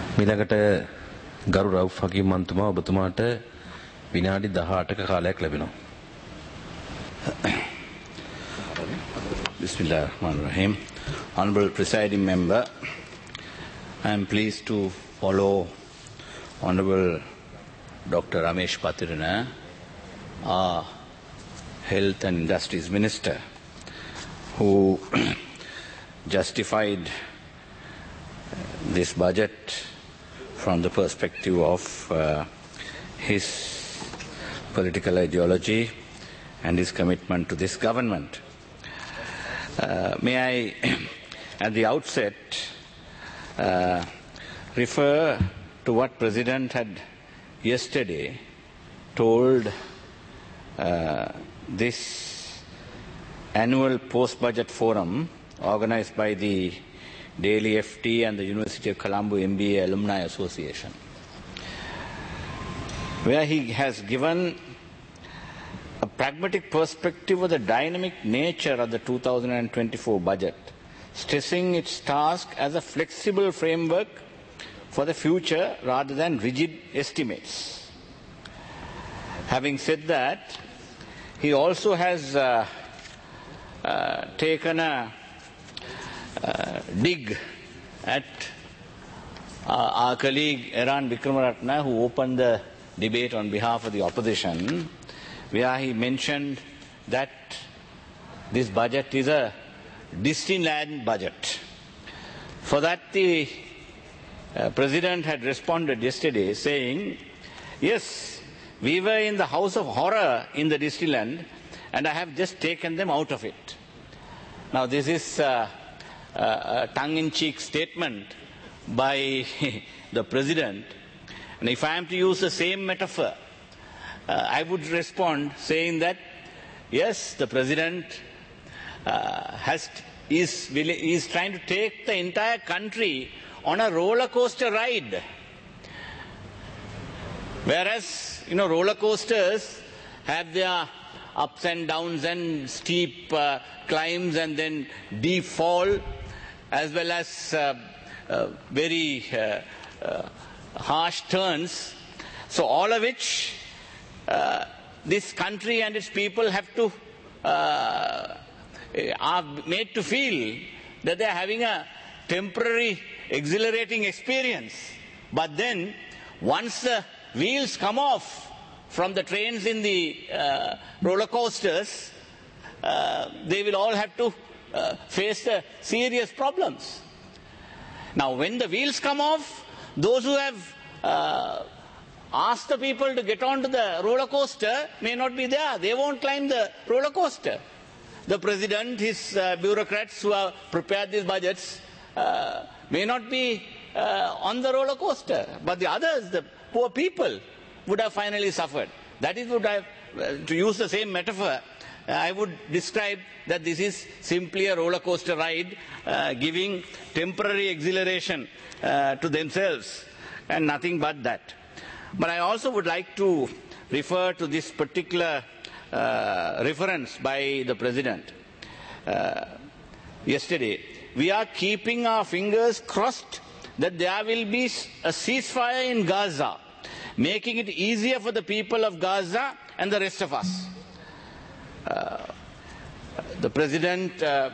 ඊළඟට ගරු රවුෆ් හකීම් මන්තුමා ඔබතුමාට විනාඩි 18ක කාලයක් ලැබෙනවා. Bismillah ar-Rahman ar-Rahim. Honorable Presiding Member, I am pleased to follow Honorable Dr. Ramesh Patirana, our Health and Industries Minister, who justified this budget from the perspective of his political ideology and his commitment to this government. May I, at the outset, refer to what President had yesterday told this annual post-budget forum organized by the Daily FT and the University of Colombo MBA Alumni Association, where he has given a pragmatic perspective of the dynamic nature of the 2024 budget, stressing its task as a flexible framework for the future rather than rigid estimates. Having said that, he also has taken a dig at our colleague Eran Vikramaratne, who opened the debate on behalf of the opposition, where he mentioned that this budget is a Disneyland budget. For that, the President had responded yesterday saying, yes, we were in the house of horror in the Disneyland and I have just taken them out of it. Now this is a tongue-in-cheek statement by the President, and if I am to use the same metaphor, I would respond saying that yes, the President is trying to take the entire country on a roller coaster ride. Whereas, roller coasters have their ups and downs and steep climbs and then deep fall, as well as very harsh turns. So all of which this country and its people have to are made to feel that they are having a temporary exhilarating experience. But then once the wheels come off from the trains in the roller coasters, they will all have to face the serious problems. Now when the wheels come off, those who have ask the people to get onto the roller coaster may not be there. They won't climb the roller coaster. The President, his bureaucrats who have prepared these budgets may not be on the roller coaster. But the others, the poor people, would have finally suffered. That is what I have, to use the same metaphor, I would describe that this is simply a roller coaster ride, giving temporary exhilaration to themselves and nothing but that. But I also would like to refer to this particular reference by the President yesterday. We are keeping our fingers crossed that there will be a ceasefire in Gaza, making it easier for the people of Gaza and the rest of us. The President,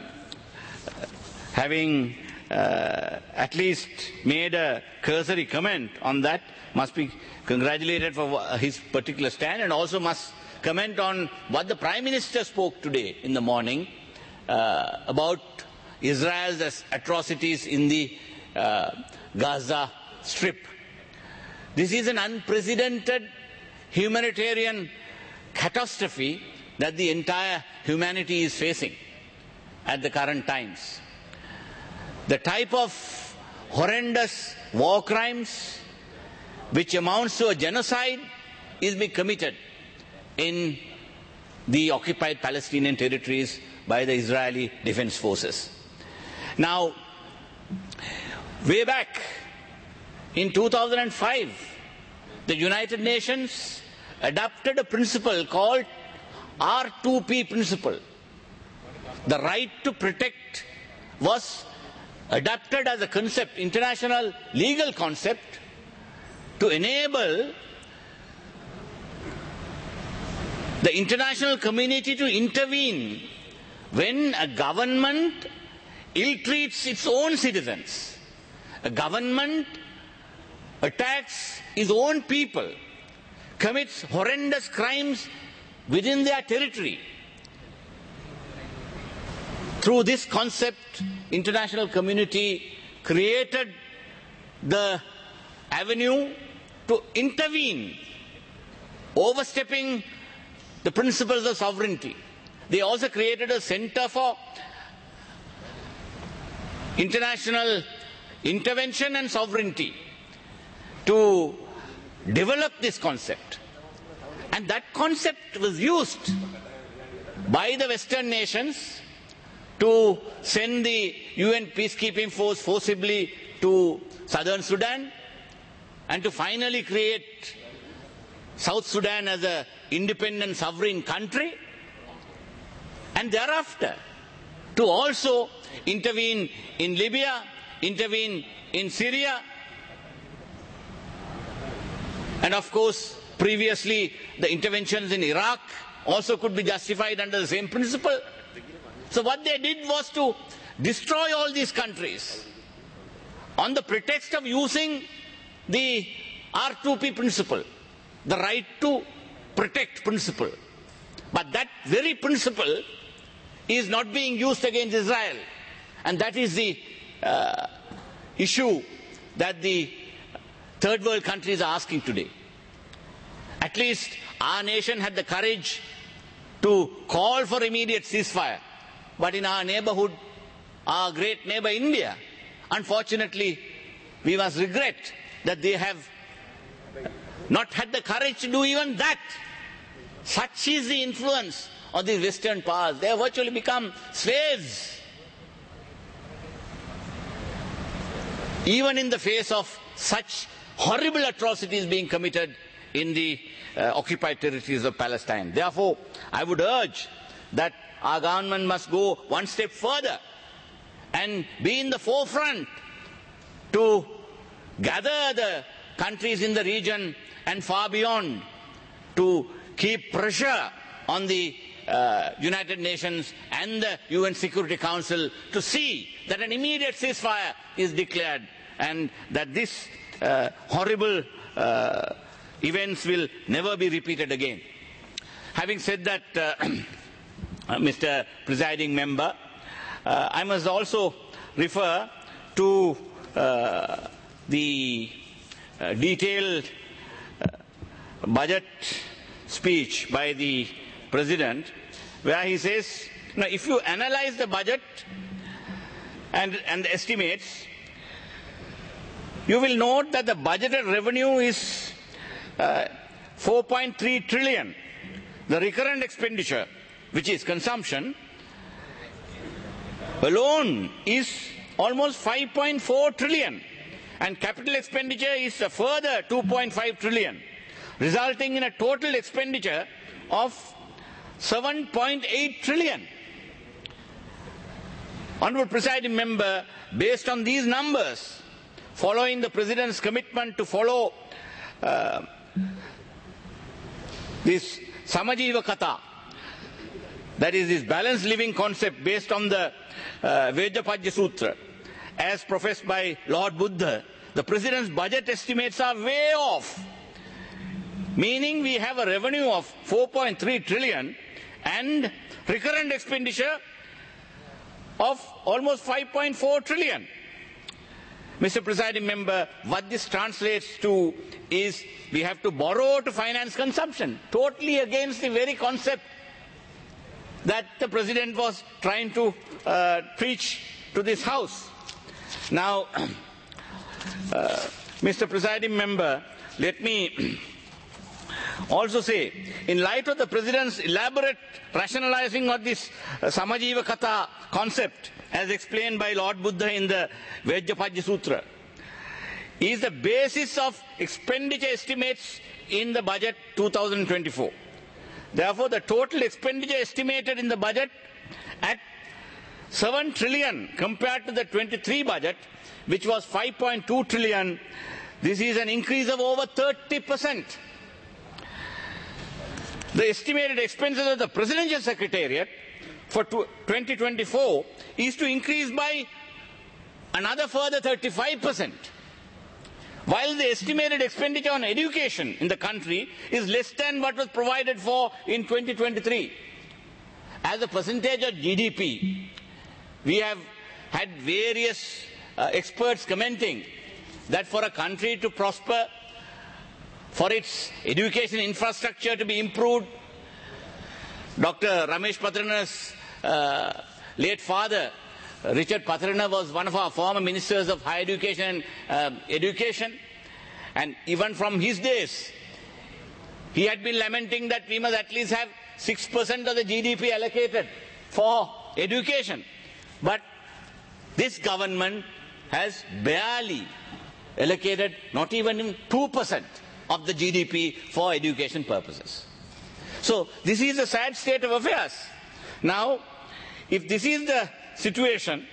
having at least made a cursory comment on that, must be congratulated for his particular stand, and also must comment on what the Prime Minister spoke today in the morning about Israel's atrocities in the Gaza Strip. This is an unprecedented humanitarian catastrophe that the entire humanity is facing at the current times. The type of horrendous war crimes which amounts to a genocide is being committed in the occupied Palestinian territories by the Israeli Defense Forces. Now, way back in 2005, the United Nations adopted a principle called R2P principle. The right to protect was adapted as a concept, international legal concept, to enable the international community to intervene when a government ill-treats its own citizens. A government attacks its own people, commits horrendous crimes within their territory. Through this concept, international community created the avenue to intervene, overstepping the principles of sovereignty. They also created a center for international intervention and sovereignty to develop this concept. And that concept was used by the Western nations to send the UN peacekeeping force forcibly to southern Sudan and to finally create South Sudan as an independent sovereign country, and thereafter to also intervene in Libya, intervene in Syria, and of course previously the interventions in Iraq also could be justified under the same principle. So what they did was to destroy all these countries on the pretext of using the R2P principle, the right to protect principle. But that very principle is not being used against Israel. And that is the issue that the third world countries are asking today. At least our nation had the courage to call for immediate ceasefire. But in our neighborhood, our great neighbor India, unfortunately, we must regret that they have not had the courage to do even that. Such is the influence of the Western powers. They have virtually become slaves. Even in the face of such horrible atrocities being committed in the occupied territories of Palestine. Therefore, I would urge that our government must go one step further and be in the forefront to gather the countries in the region and far beyond to keep pressure on the United Nations and the UN Security Council to see that an immediate ceasefire is declared and that this horrible events will never be repeated again. Having said that, Mr. Presiding Member, I must also refer to the detailed budget speech by the President, where he says, now if you analyze the budget and the estimates, you will note that the budgeted revenue is 4.3 trillion. The recurrent expenditure, which is consumption, alone is almost 5.4 trillion. And capital expenditure is a further 2.5 trillion, resulting in a total expenditure of 7.8 trillion. Honourable Presiding Member, based on these numbers, following the President's commitment to follow this Samajiva Kata, that is this balanced living concept based on the Vejapajya Sutra, as professed by Lord Buddha, the President's budget estimates are way off. Meaning we have a revenue of 4.3 trillion and recurrent expenditure of almost 5.4 trillion. Mr. Presiding Member, what this translates to is we have to borrow to finance consumption, totally against the very concept that the President was trying to preach to this House. Now, Mr. Presiding Member, let me also say, in light of the President's elaborate rationalizing of this Samajiva Kata concept, as explained by Lord Buddha in the Vejapajya Sutra, is the basis of expenditure estimates in the budget 2024. Therefore, the total expenditure estimated in the budget at 7 trillion compared to the 23 budget, which was 5.2 trillion. This is an increase of over 30%. The estimated expenses of the Presidential Secretariat for 2024 is to increase by another further 35%, while the estimated expenditure on education in the country is less than what was provided for in 2023. As a percentage of GDP, we have had various experts commenting that for a country to prosper, for its education infrastructure to be improved, Dr. Ramesh Patrana's late father, Richard Patrana, was one of our former ministers of higher education and education. And even from his days, he had been lamenting that we must at least have 6% of the GDP allocated for education. But this government has barely allocated not even 2% of the GDP for education purposes. So this is a sad state of affairs. Now, if this is the situation,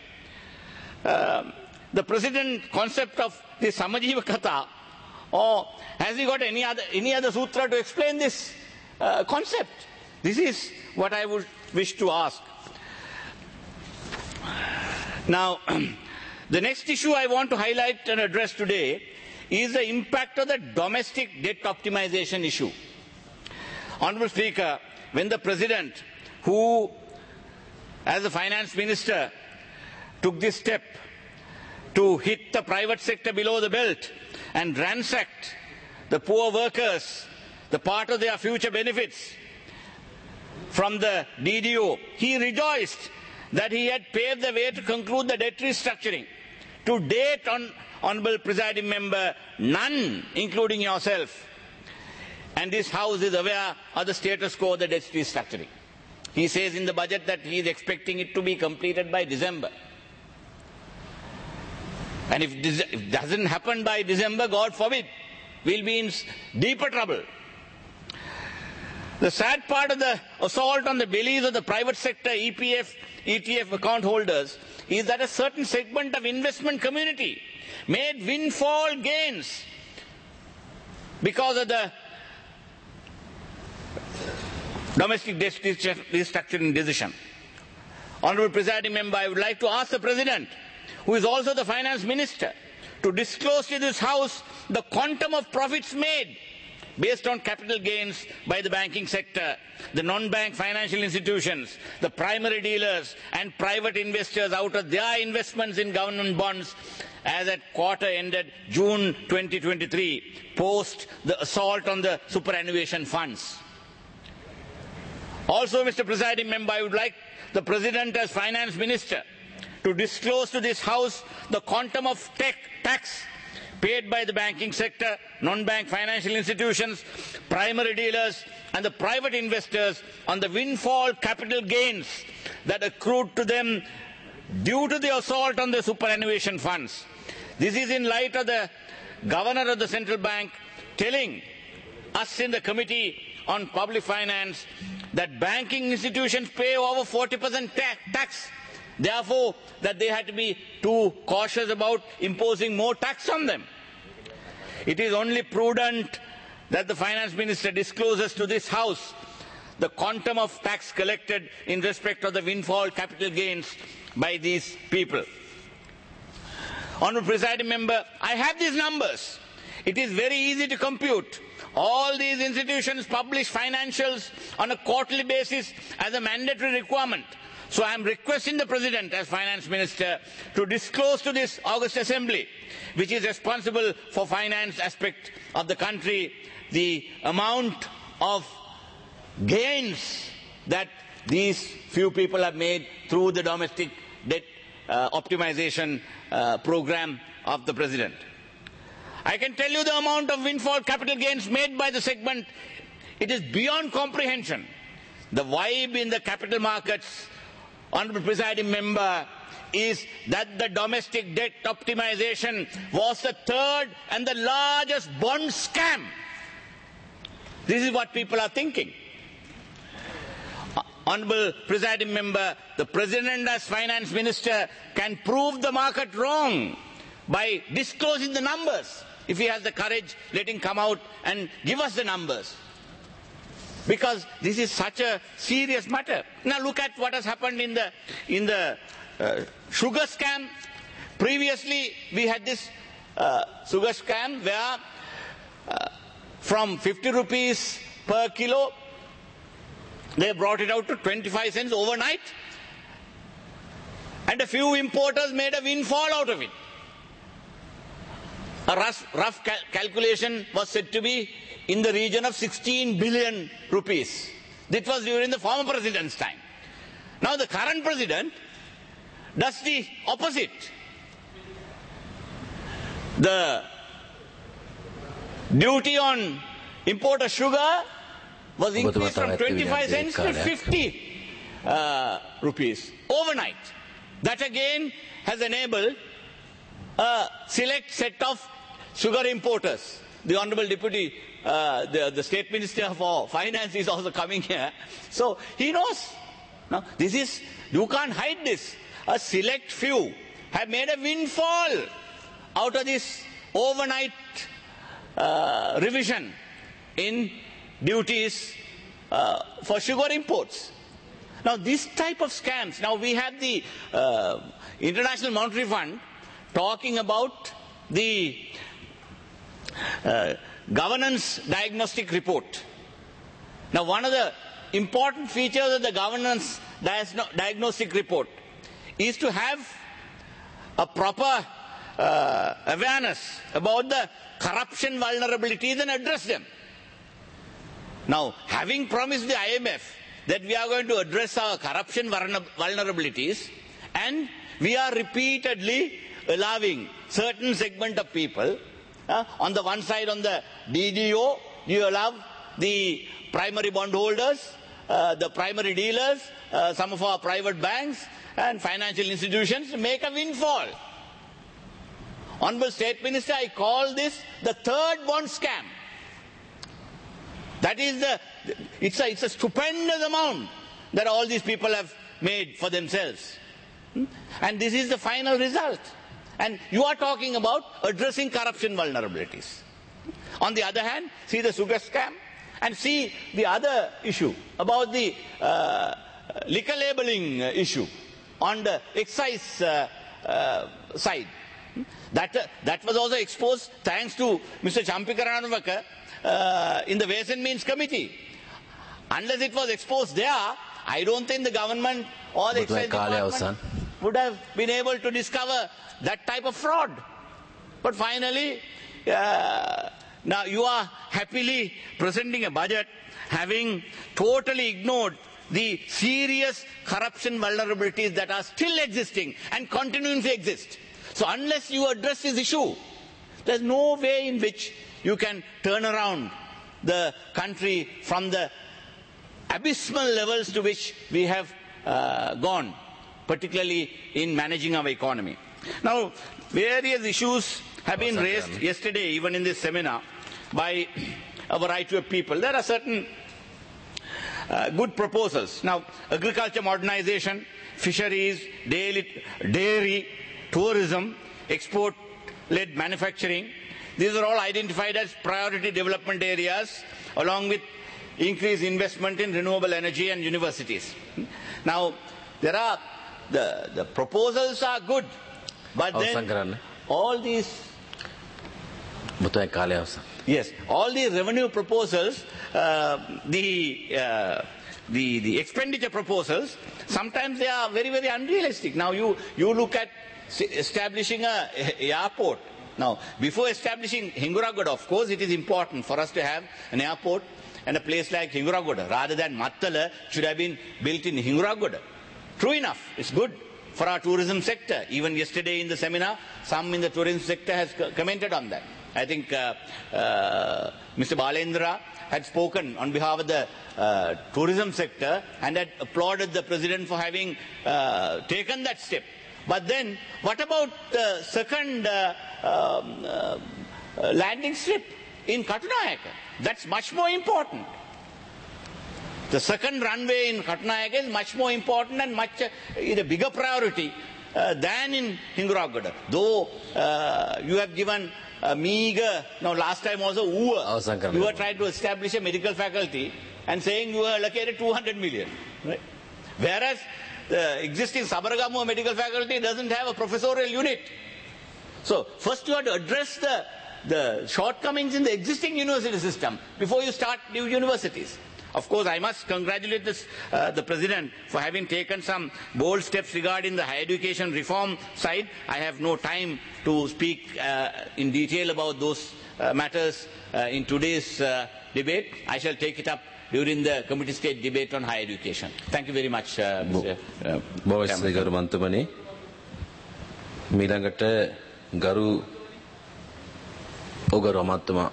the president concept of the Samajiva Katha, or has he got any other sutra to explain this concept? This is what I would wish to ask. Now, the next issue I want to highlight and address today is the impact of the domestic debt optimization issue. Honourable Speaker, when the President, who as the Finance Minister took this step to hit the private sector below the belt and ransacked the poor workers, the part of their future benefits from the DDO, he rejoiced that he had paved the way to conclude the debt restructuring. To date, Honourable Presiding Member, none, including yourself, and this House is aware of the status quo of the debt restructuring. He says in the budget that he is expecting it to be completed by December. And if it doesn't happen by December, God forbid, we'll be in deeper trouble. The sad part of the assault on the bellies of the private sector EPF, ETF account holders is that a certain segment of investment community made windfall gains because of the domestic debt restructuring decision. Honourable Presiding Member, I would like to ask the President, who is also the Finance Minister, to disclose to this House the quantum of profits made based on capital gains by the banking sector, the non-bank financial institutions, the primary dealers and private investors out of their investments in government bonds as at quarter ended June 2023, post the assault on the superannuation funds. Also, Mr. Presiding Member, I would like the President as Finance Minister to disclose to this House the quantum of tax paid by the banking sector, non-bank financial institutions, primary dealers and the private investors on the windfall capital gains that accrued to them due to the assault on the superannuation funds. This is in light of the Governor of the Central Bank telling us in the Committee on Public Finance that banking institutions pay over 40% tax. Therefore, that they had to be too cautious about imposing more tax on them. It is only prudent that the Finance Minister discloses to this House the quantum of tax collected in respect of the windfall capital gains by these people. Honourable Presiding Member, I have these numbers. It is very easy to compute. All these institutions publish financials on a quarterly basis as a mandatory requirement. So I am requesting the President as Finance Minister to disclose to this August Assembly, which is responsible for finance aspect of the country, the amount of gains that these few people have made through the domestic debt optimization program of the President. I can tell you the amount of windfall capital gains made by the segment. It is beyond comprehension. The vibe in the capital markets, Honourable Presiding Member, is that the domestic debt optimization was the third and the largest bond scam. This is what people are thinking. Honorable Presiding Member, the President as Finance Minister can prove the market wrong by disclosing the numbers. If he has the courage, let him come out and give us the numbers. Because this is such a serious matter. Now look at what has happened in the sugar scam. Previously, we had this sugar scam where from 50 rupees per kilo, they brought it out to 25 cents overnight. And a few importers made a windfall out of it. A rough calculation was said to be in the region of 16 billion rupees. This was during the former president's time. Now the current president does the opposite. The duty on import of sugar was increased from 25 cents to 50 rupees overnight. That again has enabled a select set of sugar importers. The Honorable Deputy, the State Minister for Finance is also coming here. So he knows. Now, this is, you can't hide this. A select few have made a windfall out of this overnight revision in duties for sugar imports. Now, this type of scams, now we have the International Monetary Fund talking about the governance diagnostic report. Now, one of the important features of the governance diagnostic report is to have a proper awareness about the corruption vulnerabilities and address them. Now, having promised the IMF that we are going to address our corruption vulnerabilities, and we are repeatedly allowing certain segment of people, on the one side on the DDO, you allow the primary bondholders, the primary dealers, some of our private banks and financial institutions to make a windfall. Honorable State Minister, I call this the third bond scam. That is it's a stupendous amount that all these people have made for themselves. And this is the final result. And you are talking about addressing corruption vulnerabilities. On the other hand, see the sugar scam and see the other issue about the liquor labeling issue on the excise side. That was also exposed thanks to Mr. Champika Ranavaka in the Ways and Means Committee. Unless it was exposed there, I don't think the government or the excise department would have been able to discover that type of fraud. But finally, now you are happily presenting a budget having totally ignored the serious corruption vulnerabilities that are still existing and continuing to exist. So unless you address this issue, there's no way in which you can turn around the country from the abysmal levels to which we have gone, particularly in managing our economy. Now, various issues have been raised yesterday, even in this seminar, by a variety of people. There are certain good proposals. Now, agriculture modernization, fisheries, dairy, tourism, export-led manufacturing, these are all identified as priority development areas, along with increased investment in renewable energy and universities. Now, there are the proposals are good, but then all these all the revenue proposals, the expenditure proposals, sometimes they are very, very unrealistic. Now you look at establishing an airport. Now, before establishing Hinguragoda, of course, it is important for us to have an airport and a place like Hinguragoda, rather than Mattala should have been built in Hinguragoda. True enough, it's good for our tourism sector. Even yesterday in the seminar, some in the tourism sector has commented on that. I think Mr. Balendra had spoken on behalf of the tourism sector and had applauded the President for having taken that step. But then, what about the second landing strip in Katunayaka? That's much more important. The second runway in Katnayaka is much more important and much is a bigger priority than in Hinguragada. Though you have given a meager, no, last time also you were trying to establish a medical faculty and saying you were allocated 200 million. Right? Whereas the existing Sabaragamuwa medical faculty doesn't have a professorial unit. So first you have to address the shortcomings in the existing university system before you start new universities. Of course, I must congratulate the President for having taken some bold steps regarding the higher education reform side. I have no time to speak in detail about those matters in today's debate. I shall take it up during the Committee State debate on higher education. Thank you very much, Mr. Chairman. මීළඟට ගරු ඔගරු අමාත්‍යතුමා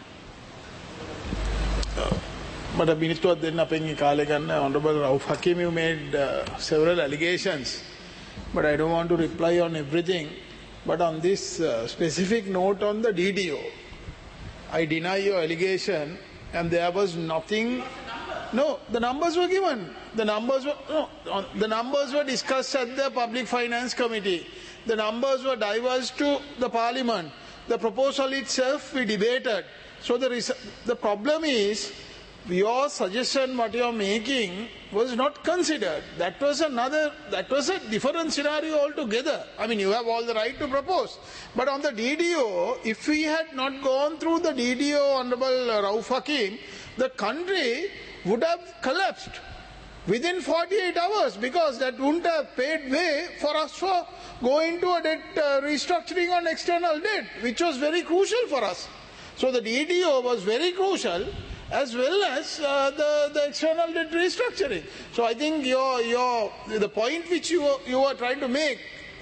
මට මිනිත්තුවක් දෙන්න අපෙන් කාලය ගන්න. Honorable Rauf Hakim, you made several allegations, but I don't want to reply on everything. But on this specific note on the DDO, I deny your allegation, and there was nothing. No, the numbers were given. The numbers were discussed at the Public Finance Committee. The numbers were diverged to the Parliament. The proposal itself we debated. So the problem is, your suggestion, what you are making, was not considered. That was a different scenario altogether. I mean, you have all the right to propose. But on the DDO, if we had not gone through the DDO, Honorable Rauf Hakim, the country would have collapsed within 48 hours, because that wouldn't have paid way for us for going to a debt restructuring on external debt, which was very crucial for us. So the DDO was very crucial, as well as the external debt restructuring. So I think the point which you are trying to make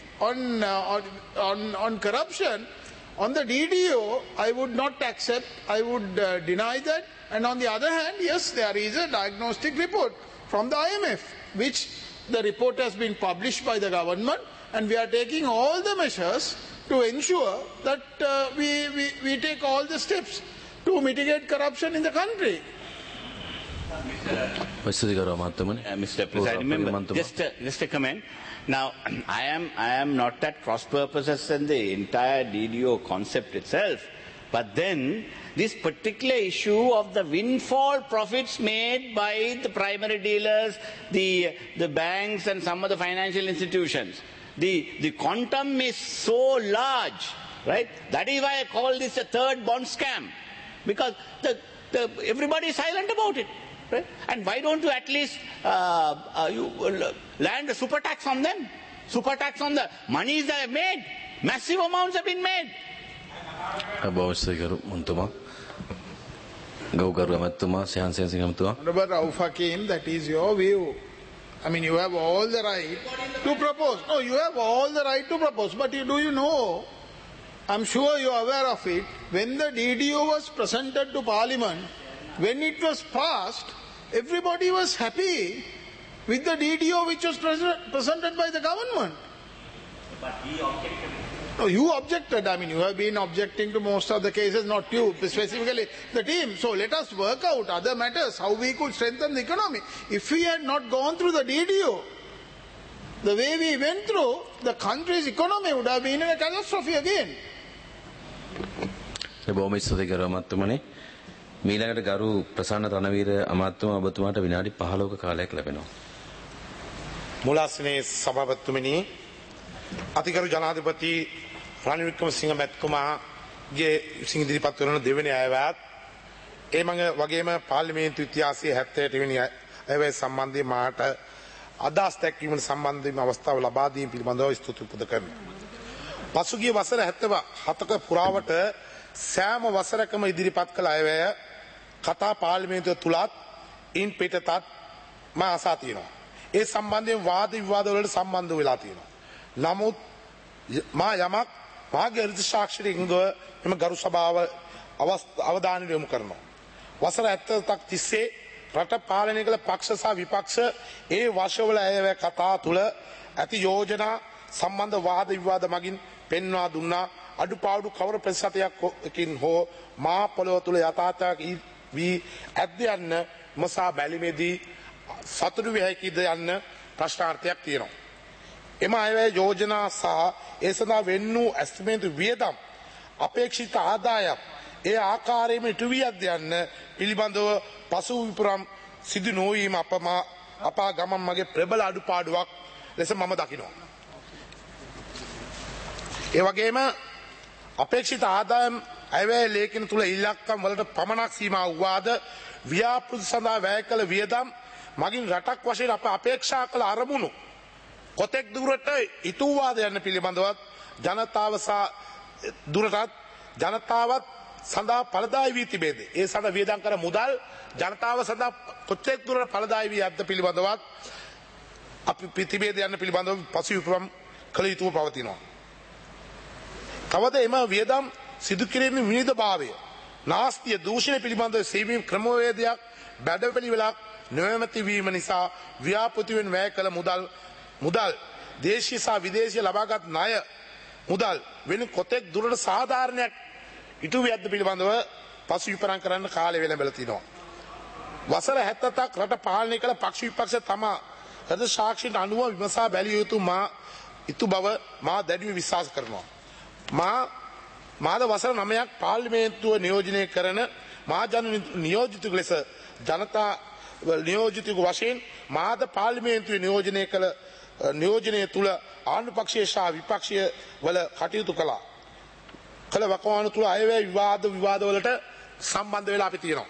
on corruption, on the DDO, I would not accept, I would deny that. And on the other hand, yes, there is a diagnostic report from the IMF, which the report has been published by the government, and we are taking all the measures to ensure that we take all the steps to mitigate corruption in the country. Mr. President, member, just a comment. Now, I am not that cross-purposes in the entire DDO concept itself, but then this particular issue of the windfall profits made by the primary dealers, the banks and some of the financial institutions, the quantum is so large, right? That is why I call this a third bond scam, because everybody is silent about it. Right? And why don't you at least land a super tax on them? Super tax on the monies they have made. Massive amounts have been made. Honorable Rauf Hakim, that is your view. I mean, you have all the right to propose. No, you have all the right to propose. But do you know, I'm sure you are aware of it, when the DDO was presented to Parliament, when it was passed, everybody was happy with the DDO which was presented by the government. But he objected. No, you objected. I mean, you have been objecting to most of the cases, not you, specifically the team. So let us work out other matters, how we could strengthen the economy. If we had not gone through the DDO, the way we went through, the country's economy would have been in a catastrophe again. මීළඟට ගරු ප්‍රසන්න රණවීර අමාත්‍යතුමා ඔබතුමාට විනාඩි 15ක කාලයක් ලැබෙනවා. මුලාසනේ සභාපතිතුමනි, අතිගරු ජනාධිපති රනිල් වික්‍රමසිංහ මැතිතුමාගේ විසින් ඉදිරිපත් කරන දෙවෙනි අයවැයත් ඒ වගේම පාර්ලිමේන්තු ඉතිහාසයේ 70 වෙනි අයවැය සම්බන්ධයෙන් මාට අදහස් දැක්වීමට සම්බන්ධ වීම අවස්ථාව ලබා දීම පිළිබඳව ස්තුති පුද කරනවා. පසුගිය වසර 77ක පුරාවට සෑම වසරකම ඉදිරිපත් කළ අයවැය කතා පාර්ලිමේන්තුව තුලත් ඉන් පිටතත් මා අසා තියෙනවා. ඒ සම්බන්ධයෙන් වාද විවාද වලට සම්බන්ධ වෙලා තියෙනවා. නමුත් මා යමක් මාගේ ඍජු සාක්ෂියකින්ව එම ගරු සභාව අවධානය යොමු කරනවා. වසර 70ක් තිස්සේ රට පාලනය කළ පක්ෂ සහ විපක්ෂ ඒ වර්ෂවල අයවැය කතා තුල ඇති යෝජනා සම්බන්ධ වාද විවාද මගින් පෙන්වා දුන්නා. අඩුපාඩු කවර ප්‍රතිශතයකින් හෝ මා පොළොව තුල යථාර්ථයක් වී ඇද්ද යන්න මසා බැලිමේදී සතුටු විය හැකිද යන්න ප්‍රශ්නාර්ථයක් තියෙනවා. එම අයවැය යෝජනා සහ ඒ සඳහා වෙන් වූ ඇස්තිමේන්තු වියදම් අපේක්ෂිත ආදායම් ඒ ආකාරයෙන්ම ඉටු වී ඇද්ද යන්න පිළිබඳව පසු විපුරම් සිදු නොවීම අපා ගමන් මගේ ප්‍රබල අඩුපාඩුවක් ලෙස මම දකිනවා. ඒ වගේම අපේක්ෂිත ආදායම් අයවැය ලේඛන තුල ඉලක්කම් වලට පමණක් සීමා වූවාද ව්‍යාපෘති සඳහා වැය කළ වියදම් මගින් රටක් වශයෙන් අප අපේක්ෂා කළ අරමුණු කොතෙක් දුරට ඉටු වූවාද යන්න පිළිබඳවත් ජනතාවත් සඳහා ඵලදායී වී තිබේද? ඒ සඳහා වියදම් කර මුදල් ජනතාව සඳහා කොතෙක් දුරට ඵලදායී වී ඇද්ද පිළිබඳවත් අපි තිබේද යන්න පිළිබඳව පසු විපරම් කළ යුතුව පවතිනවා. තවද එම වියදම් සිදු කිරීමේ විනිවිදභාවය නාස්තිය දූෂණය පිළිබඳව සීමීම් ක්‍රමවේදයක් බැඩපිළිවෙලක් නොමැති වීම නිසා ව්‍යාපෘතිවෙන් වැය කළ මුදල් දේශීය සහ විදේශීය ලබාගත් ණය මුදල් වෙන කොතෙක් දුරට සාධාරණයක් ඉටු වියද්ද පිළිබඳව පසු විපරම් කරන්න කාලය වෙලඹලා තිනවා. වසර 77ක් රට පාලනය කළ පක්ෂ විපක්ෂ තමා රද සාක්ෂියට අනුව විමසා බැලිය යුතු බව මා දැඩිව විශ්වාස කරනවා. මාද වසර 9ක් පාර්ලිමේන්තුව නියෝජනය කරන මහජන නියෝජිතයෙකු ලෙස ජනතා නියෝජිතයෙකු වශයෙන් මාද පාර්ලිමේන්තුවේ නියෝජනය තුළ ආණ්ඩු පක්ෂයේ සහ විපක්ෂයේ වල කටයුතු කළා. කළ වකවානු තුළ අයවැය විවාදවලට සම්බන්ධ වෙලා අපි තියෙනවා.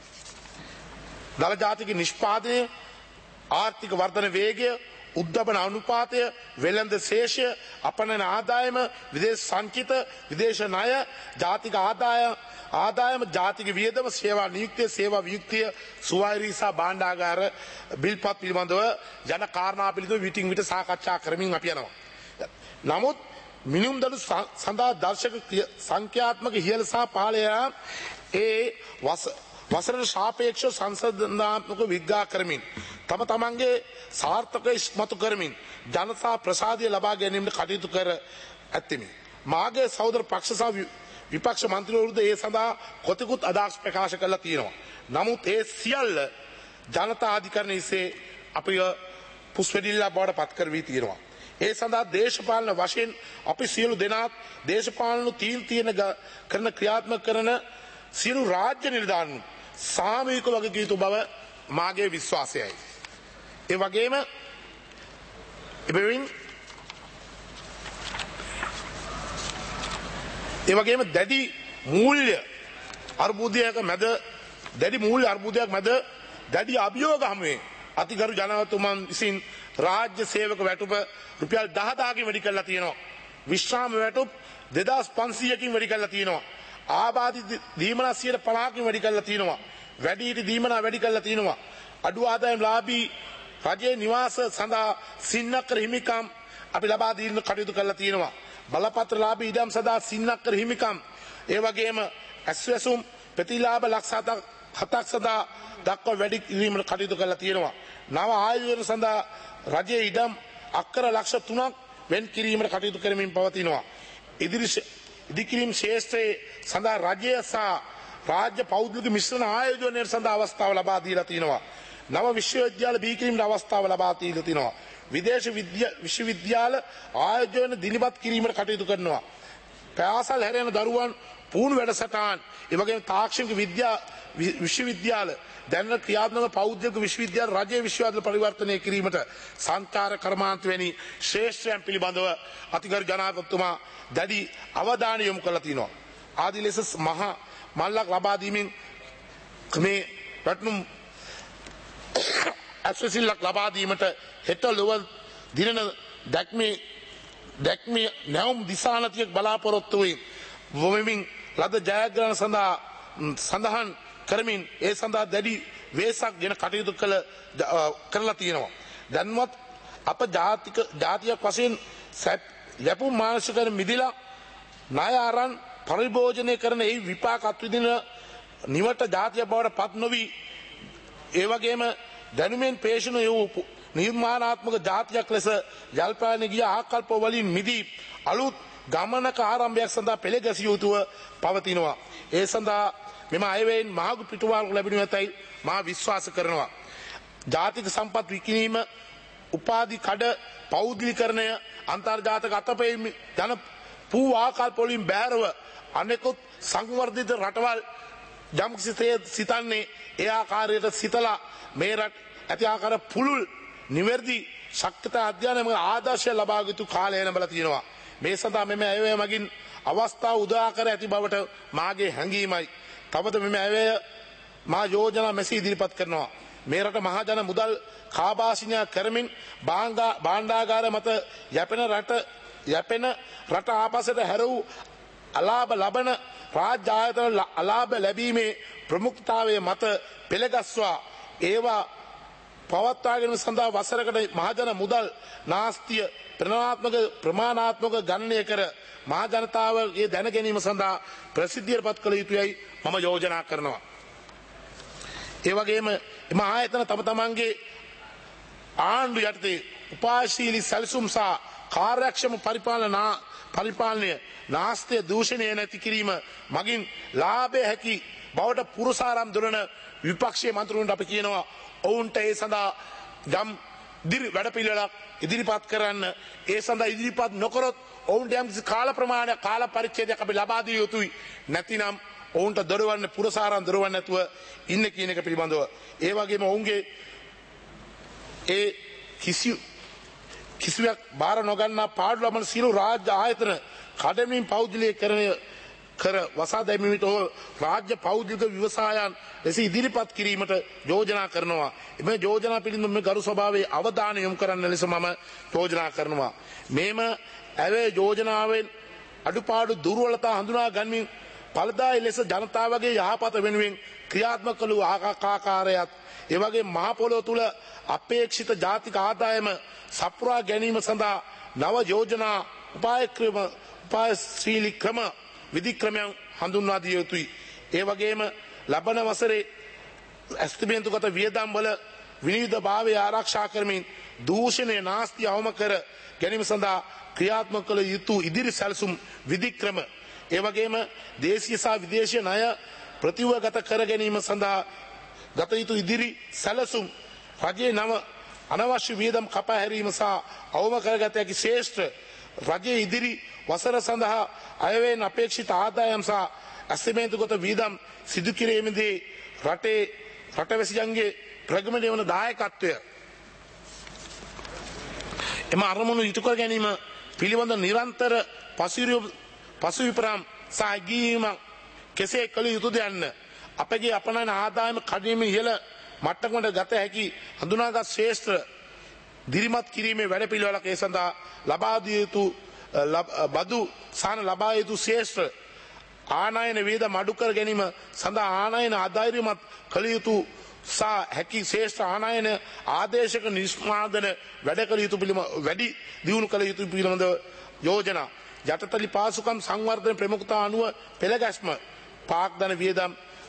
දල ජාතික නිෂ්පාදනය, ආර්ථික වර්ධන වේගය, උද්දමන අනුපාතය, වෙළඳ ශේෂය, අපනයන ආදායම, විදේශ සංචිත, විදේශ ණය, ජාතික ආදායම, ජාතික වියදම, සේවා නියුක්තිය, සේවා වියුක්තිය, සුවෛරී සහ භාණ්ඩාගාර බිල්පත් පිළිබඳව යන කාරණා පිළිබඳව විටින් විට සාකච්ඡා කරමින් අපි යනවා. නමුත් මිනිම් දඩු සඳහා දර්ශක සංඛ්‍යාත්මක ඉහළ සහ පහළ යාම ඒ වසරට සාපේක්ෂව සංසන්දනාත්මක විග්‍රහ කරමින් තම තමන්ගේ සාර්ථක ඉස්මතු කරමින් ජනතා ප්‍රසාදය ලබා ගැනීමට කටයුතු කර ඇත්තෙමි. මාගේ සහෝදර පක්ෂ සහ විපක්ෂ මන්ත්‍රීවරුද ඒ සඳහා කොතෙකුත් අදහස් ප්‍රකාශ කරලා තියෙනවා. නමුත් ඒ සියල්ල ජනතා අධිකරණය විසේ අපිව පුස්වැඩිල්ලක් බවට පත් කර වී තියෙනවා. ඒ සඳහා දේශපාලන වශයෙන් අපි සියලු දෙනාත් දේශපාලන තීන්දුව කරන ක්‍රියාත්මක කරන සියලු රාජ්‍ය නිලධාරීන් සාමූහික වගකීම් යුතු බව මාගේ විශ්වාසයයි. ඒ වගේම දැඩි මූල්‍ය අර්බුදයක් මැද දැඩි අභියෝග හමුවේ අතිගරු ජනවතුමන් විසින් රාජ්‍ය සේවක වැටුප රුපියල් 10000කින් වැඩි කරලා තියෙනවා. විශ්‍රාම වැටුප් 2500කින් වැඩි කරලා තියෙනවා. ආබාධිත දීමනා 50කින් වැඩි කරලා තියෙනවා. වැඩිහිටි දීමනා වැඩි කරලා තියෙනවා. අඩු ආදායම් ලාභී රජයේ නිවාස සඳහා සින්නක්කර හිමිකම් අපි ලබා දීම කටයුතු කරලා තියෙනවා. බලපත්‍ර ලාභී ඉඩම් සඳහා සින්නක්කර හිමිකම් ඒ වගේම ඇස්වැසුම් ප්‍රතිලාභ ලක්ෂ 7ක් සඳහා දක්වා වැඩි කිරීමට කටයුතු කරලා තියෙනවා. නව ආයෝජන සඳහා රජයේ ඉඩම් අක්කර ලක්ෂ 3ක් වෙන් කිරීමට කටයුතු කරමින් පවතිනවා. ඉදිකිරීම් ශේෂ්ත්‍රයේ සඳහා රජය සහ රාජ්‍ය පෞද්ගලික මිශ්‍රණ ආයෝජනයට සඳහා අවස්ථාව ලබා දීලා තියෙනවා. නව විශ්වවිද්‍යාල බිහි කිරීමට අවස්ථාව ලබා දීලා තියෙනවා. විදේශ විශ්වවිද්‍යාල ආයෝජන දිලිපත් කිරීමට කටයුතු කරනවා. පාසල් හැරෙන දරුවන් පුහුණු වැඩසටහන් ඒ වගේම තාක්ෂණික විශ්වවිද්‍යාල දැනට ක්‍රියාත්මක පෞද්ගලික විශ්වවිද්‍යාල රජයේ විශ්වවිද්‍යාල පරිවර්තනය කිරීමට සංචාර කර්මාන්ත වැනි ශ්‍රේෂ්ඨයන් පිළිබඳව අතිගරු ජනාධිපතිතුමා දැඩි අවධානය යොමු කරලා තිනවා. ආදී ලෙස මහා මල්ලක් ලබා දීමෙන් මේ රත්නම් අස්වැසිල්ලක් ලබා දීමට හෙට ලොව දිනන දැක්මේ නැවුම් දිසානතියක් බලාපොරොත්තු වෙමින් ලද ජයග්‍රහණ සඳහන් කරමින් ඒ සඳහා දැඩි වේසක් ගෙන කටයුතු කරලා තියෙනවා. දැන්වත් අප ජාතියක් වශයෙන් යැපුම් මානසිකව මිදිලා ණය අරන් පරිභෝජනය කරන ඒ විපාක අත්විඳින නිවට ජාතිය බවට පත් නොවි ඒ වගේම දැනුමෙන් පේෂණ වූ නිර්මාණාත්මක ජාතියක් ලෙස ජල්පාලන ගිය ආකල්ප වලින් මිදී අලුත් ගමනක ආරම්භයක් සඳහා පෙළ ගැසිය යුතුව පවතිනවා. ඒ සඳහා මෙම අයවැයෙන් මහඟු පිටුවහල් ලැබෙනු ඇතැයි මා විශ්වාස කරනවා. ජාතික සම්පත් විකිණීම, උපාධි කඩ පෞද්ගලීකරණය, අන්තර්ජාතික අතපෙවීම යන පූ ආකල්ප වලින් බැහැරව අනෙකුත් සංවර්ධිත රටවල් යම්කිසි සිතන්නේ ඒ ආකාරයට සිතලා මේ රට ඇති ආකාර පුළුල් නිවැරදි ශක්තිතා අධ්‍යයනයක ආදර්ශය ලබා යුතු කාලය ලැබලා තියෙනවා. මේ සඳහා මෙම අයවැය මගින් අවස්ථාව උදා කර ඇති බවට මාගේ හැඟීමයි. තවද මෙම අයවැය මා යෝජනා මෙසේ ඉදිරිපත් කරනවා. මේ රට මහජන මුදල් කාබාසිනියා කරමින් භාණ්ඩාගාර මත යැපෙන රට ආපසට හැර වූ අලාභ ලබන රාජ්‍ය ආයතන අලාභ ලැබීමේ ප්‍රමුඛතාවය මත පෙළගස්වා ඒවා පවත්වාගෙන සඳහා වසරකට මහජන මුදල් නාස්තිය ප්‍රමාණාත්මක ගණනය කර මහජනතාවගේ දැන ගැනීම සඳහා ප්‍රසිද්ධියට පත් කළ යුතුයයි මම යෝජනා කරනවා. ඒ වගේම එම ආයතන තම තමන්ගේ ආණ්ඩු යටතේ උපායශීලී සැලසුම් සහ කාර්යක්ෂම පරිපාලනය නාස්තිය දූෂණය නැති කිරීම මගින් ලාභය හැකි බවට පුරසාරම් දුරන විපක්ෂයේ මන්ත්‍රීවරුන්ට අපි කියනවා ඔවුන්ට ඒ සඳහා යම් වැඩපිළිවෙලක් ඉදිරිපත් කරන්න. ඒ සඳහා ඉදිරිපත් නොකරොත් ඔවුන්ට යම් කාල ප්‍රමාණයක් කාල පරිච්ඡේදයක් අපි ලබා දිය යුතුයි. නැතිනම් ඔවුන්ට දොරවන්න පුරසාරම් දොරවන්න නැතුව ඉන්න කියන එක පිළිබඳව. ඒ වගේම ඔවුන්ගේ ඒ කිසිවක් බාර නොගන්නා පාඩු ලබන සියලු රාජ්‍ය ආයතන කඩමින් පෞද්ගලීකරණය කර වසා දැමීමට හෝ රාජ්‍ය පෞද්ගලික ව්‍යවසායන් ලෙස ඉදිරිපත් කිරීමට යෝජනා කරනවා. එම යෝජනා පිළිබඳව මේ ගරු සභාවේ අවධානය යොමු කරන්න ලෙස මම යෝජනා කරනවා. මේම ඇවේ යෝජනාවෙන් අඩුපාඩු දුර්වලතා හඳුනා ගනිමින් ඵලදායී ලෙස ජනතාවගේ යහපත වෙනුවෙන් ක්‍රියාත්මක කළ ආකාරයත් ඒ වගේ මහ පොළොව තුල අපේක්ෂිත ජාතික ආදායම සපුරා ගැනීම සඳහා නව යෝජනා උපායශීලී ක්‍රම විධික්‍රමයන් හඳුන්වා දිය යුතුයි. ඒ වගේම ලබන වසරේ ඇස්තිමේන්තුගත වියදම් වල විනිවිදභාවය ආරක්ෂා කරමින් දූෂණය නාස්තිය අවම කර ගැනීම සඳහා ක්‍රියාත්මක කළ යුතු ඉදිරි සැලසුම් විධික්‍රම, ඒ වගේම දේශීය සහ විදේශීය ණය ප්‍රතිවගත කර ගැනීම සඳහා ගත යුතු ඉදිරි සැලසුම්, රජයේ නව අනවශ්‍ය වියදම් කපා හැරීම සහ අවම කරගත හැකි ශ්‍රේෂ්ඨ රජයේ ඉදිරි වසර සඳහා අයවැයෙන් අපේක්ෂිත ආදායම් සහ ඇස්තිමේන්තුගත වියදම් සිදු කිරීමේදී රටවැසියන්ගේ ප්‍රගමනය වන දායකත්වය එම අරමුණු ඉටු කර ගැනීම පිළිබඳ නිරන්තර පසුවිපරම් සහ ඉගීමක් කෙසේ කළ යුතුද යන්න අපගේ අපනයන ආදායම කඩීම ඉහළ මට්ටමකට ගත හැකි හඳුනාගත් ශ්‍රේෂ්ඨ දිරිමත් කිරීමේ වැඩපිළිවෙලක් ඒ සඳහා ලබා දිය යුතු බදු සාන ලබා යුතු ශ්‍රේෂ්ඨ ආනයන වියදම් අඩු කර ගැනීම සඳහා ආනයන ආධාරිමත් කළ යුතු සහ හැකි ශ්‍රේෂ්ඨ ආනයන ආදේශක නිෂ්පාදන වැඩ කළ යුතු වැඩි දියුණු කළ යුතු පිළිබඳ යෝජනා, යටතලි පාසුකම් සංවර්ධන ප්‍රමුඛතා අනුව පෙළගැස්ම, පාක්දන වියදම්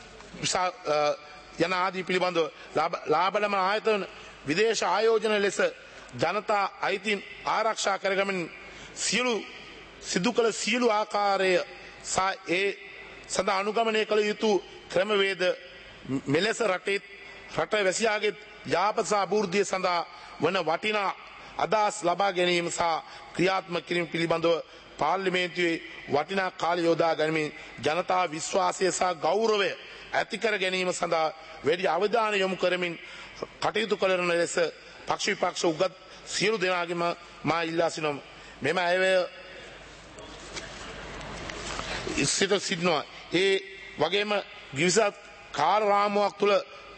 යන ආදී පිළිබඳව ලාභලම ආයතන විදේශ ආයෝජන ලෙස ජනතා අයිතීන් ආරක්ෂා කරගමින් සිදු කළ සියලු ආකාරය සහ ඒ සඳහා අනුගමනය කළ යුතු ක්‍රමවේද මෙලෙස රට වැසියාගේ යාපත සහ අභිවෘද්ධිය සඳහා වන වටිනා අදහස් ලබා ගැනීම සහ ක්‍රියාත්මක කිරීම පිළිබඳව පාර්ලිමේන්තුවේ වටිනා කාලය යොදා ගනිමින් ජනතා විශ්වාසය සහ ගෞරවය ඇති කර ගැනීම සඳහා වැඩි අවධානය යොමු කරමින් කටයුතු කරන ලෙස පක්ෂ විපක්ෂ උගත් සියලු දෙනාගේම මා ඉල්ලා සිටිනවා. මෙම අයවැය සිටිනවා. ඒ වගේම ගිවිසත් කාල රාමුවක් තුළ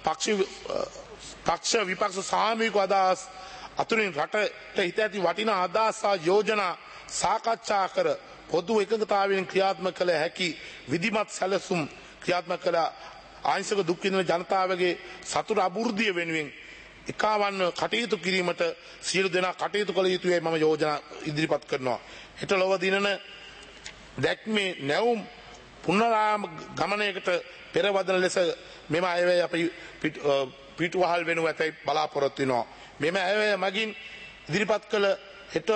පක්ෂ විපක්ෂ සාමූහික අදහස් අතුරින් රටට හිත ඇති වටිනා අදහස් සහ යෝජනා සාකච්ඡා කර පොදු එකඟතාවයෙන් ක්‍රියාත්මක කළ හැකි විධිමත් සැලසුම් ක්‍රියාත්මක කළ ආංශික දුක් විඳින ජනතාවගේ සතුට අභිවෘද්ධිය වෙනුවෙන් එකවන්න කටයුතු කිරීමට සියලු දෙනා කටයුතු කළ යුතුයි මම යෝජනා ඉදිරිපත් කරනවා. හෙට ලොව දිනන දැක්මේ නැවුම් පුනරාම ගමනයකට පෙරවදන ලෙස මෙම අයවැය අපි පිටුවහල් වෙනු ඇතැයි බලාපොරොත්තු වෙනවා. මෙම අයවැය මගින් ඉදිරිපත් කළ හෙට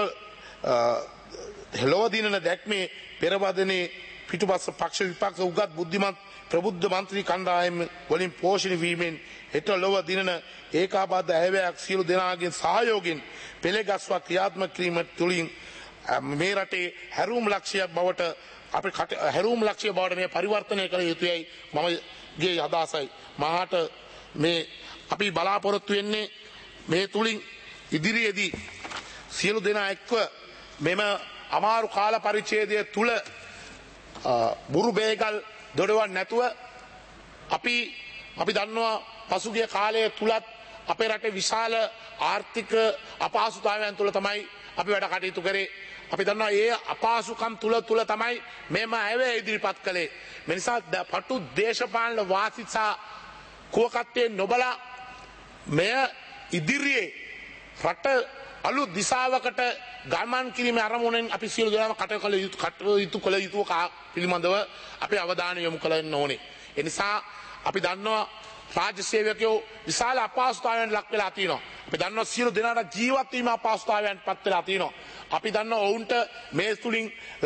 ලොව දිනන දැක්මේ පෙරවදනේ පිටුපස්ස පක්ෂ විපක්ෂ උගත් බුද්ධිමත් ප්‍රබුද්ධ මන්ත්‍රී කණ්ඩායම වලින් පෝෂණය වීමෙන් හෙට ලොව දිනන ඒකාබද්ධ ඇවෑයක් සියලු දෙනාගෙන් සහයෝගයෙන් පෙළගස්වා ක්‍රියාත්මක කිරීම තුළින් මේ රටේ හැරවුම් ලක්ෂ්‍යයක් බවට අපි හැරවුම් ලක්ෂ්‍ය බවට මේ පරිවර්තනය කළ යුතුයයි මමගේ අදහසයි. මහාට මේ අපි බලාපොරොත්තු වෙන්නේ මේ තුලින් ඉදිරියේදී සියලු දෙනා එක්ව මෙම අමාරු කාල පරිච්ඡේදය තුල බුරු බේගල් දොඩවන්න නැතුව අපි දන්නවා පසුගිය කාලය තුලත් අපේ රටේ විශාල ආර්ථික අපහසුතාවයන් තුල තමයි අපි වැඩ කටයුතු කරේ. අපි දන්නවා ඒ අපහසුකම් තුල තමයි මෙම ඇවේ ඉදිරිපත් කළේ. මේ නිසා පටු දේශපාලන වාසිසා කුවකත්තේ නොබලා මෙය ඉදිරියේ රට අලුත් දිශාවකට ගමන් කිරීමේ අරමුණෙන් අපි සියලු දෙනාම කටයුතු කළ යුතු පිළිබඳව අපි අවධානය යොමු කරන්න ඕනේ. ඒ නිසා අපි දන්නවා රාජ්‍ය සේවකයෝ විශාල අපහසුතාවයන් ලක් වෙලා තියෙනවා. අපි දන්නවා සියලු දෙනාට ජීවත් වීම අපහසුතාවයන් පත් වෙලා තියෙනවා. අපි දන්නවා ඔවුන්ට මේ තුලින්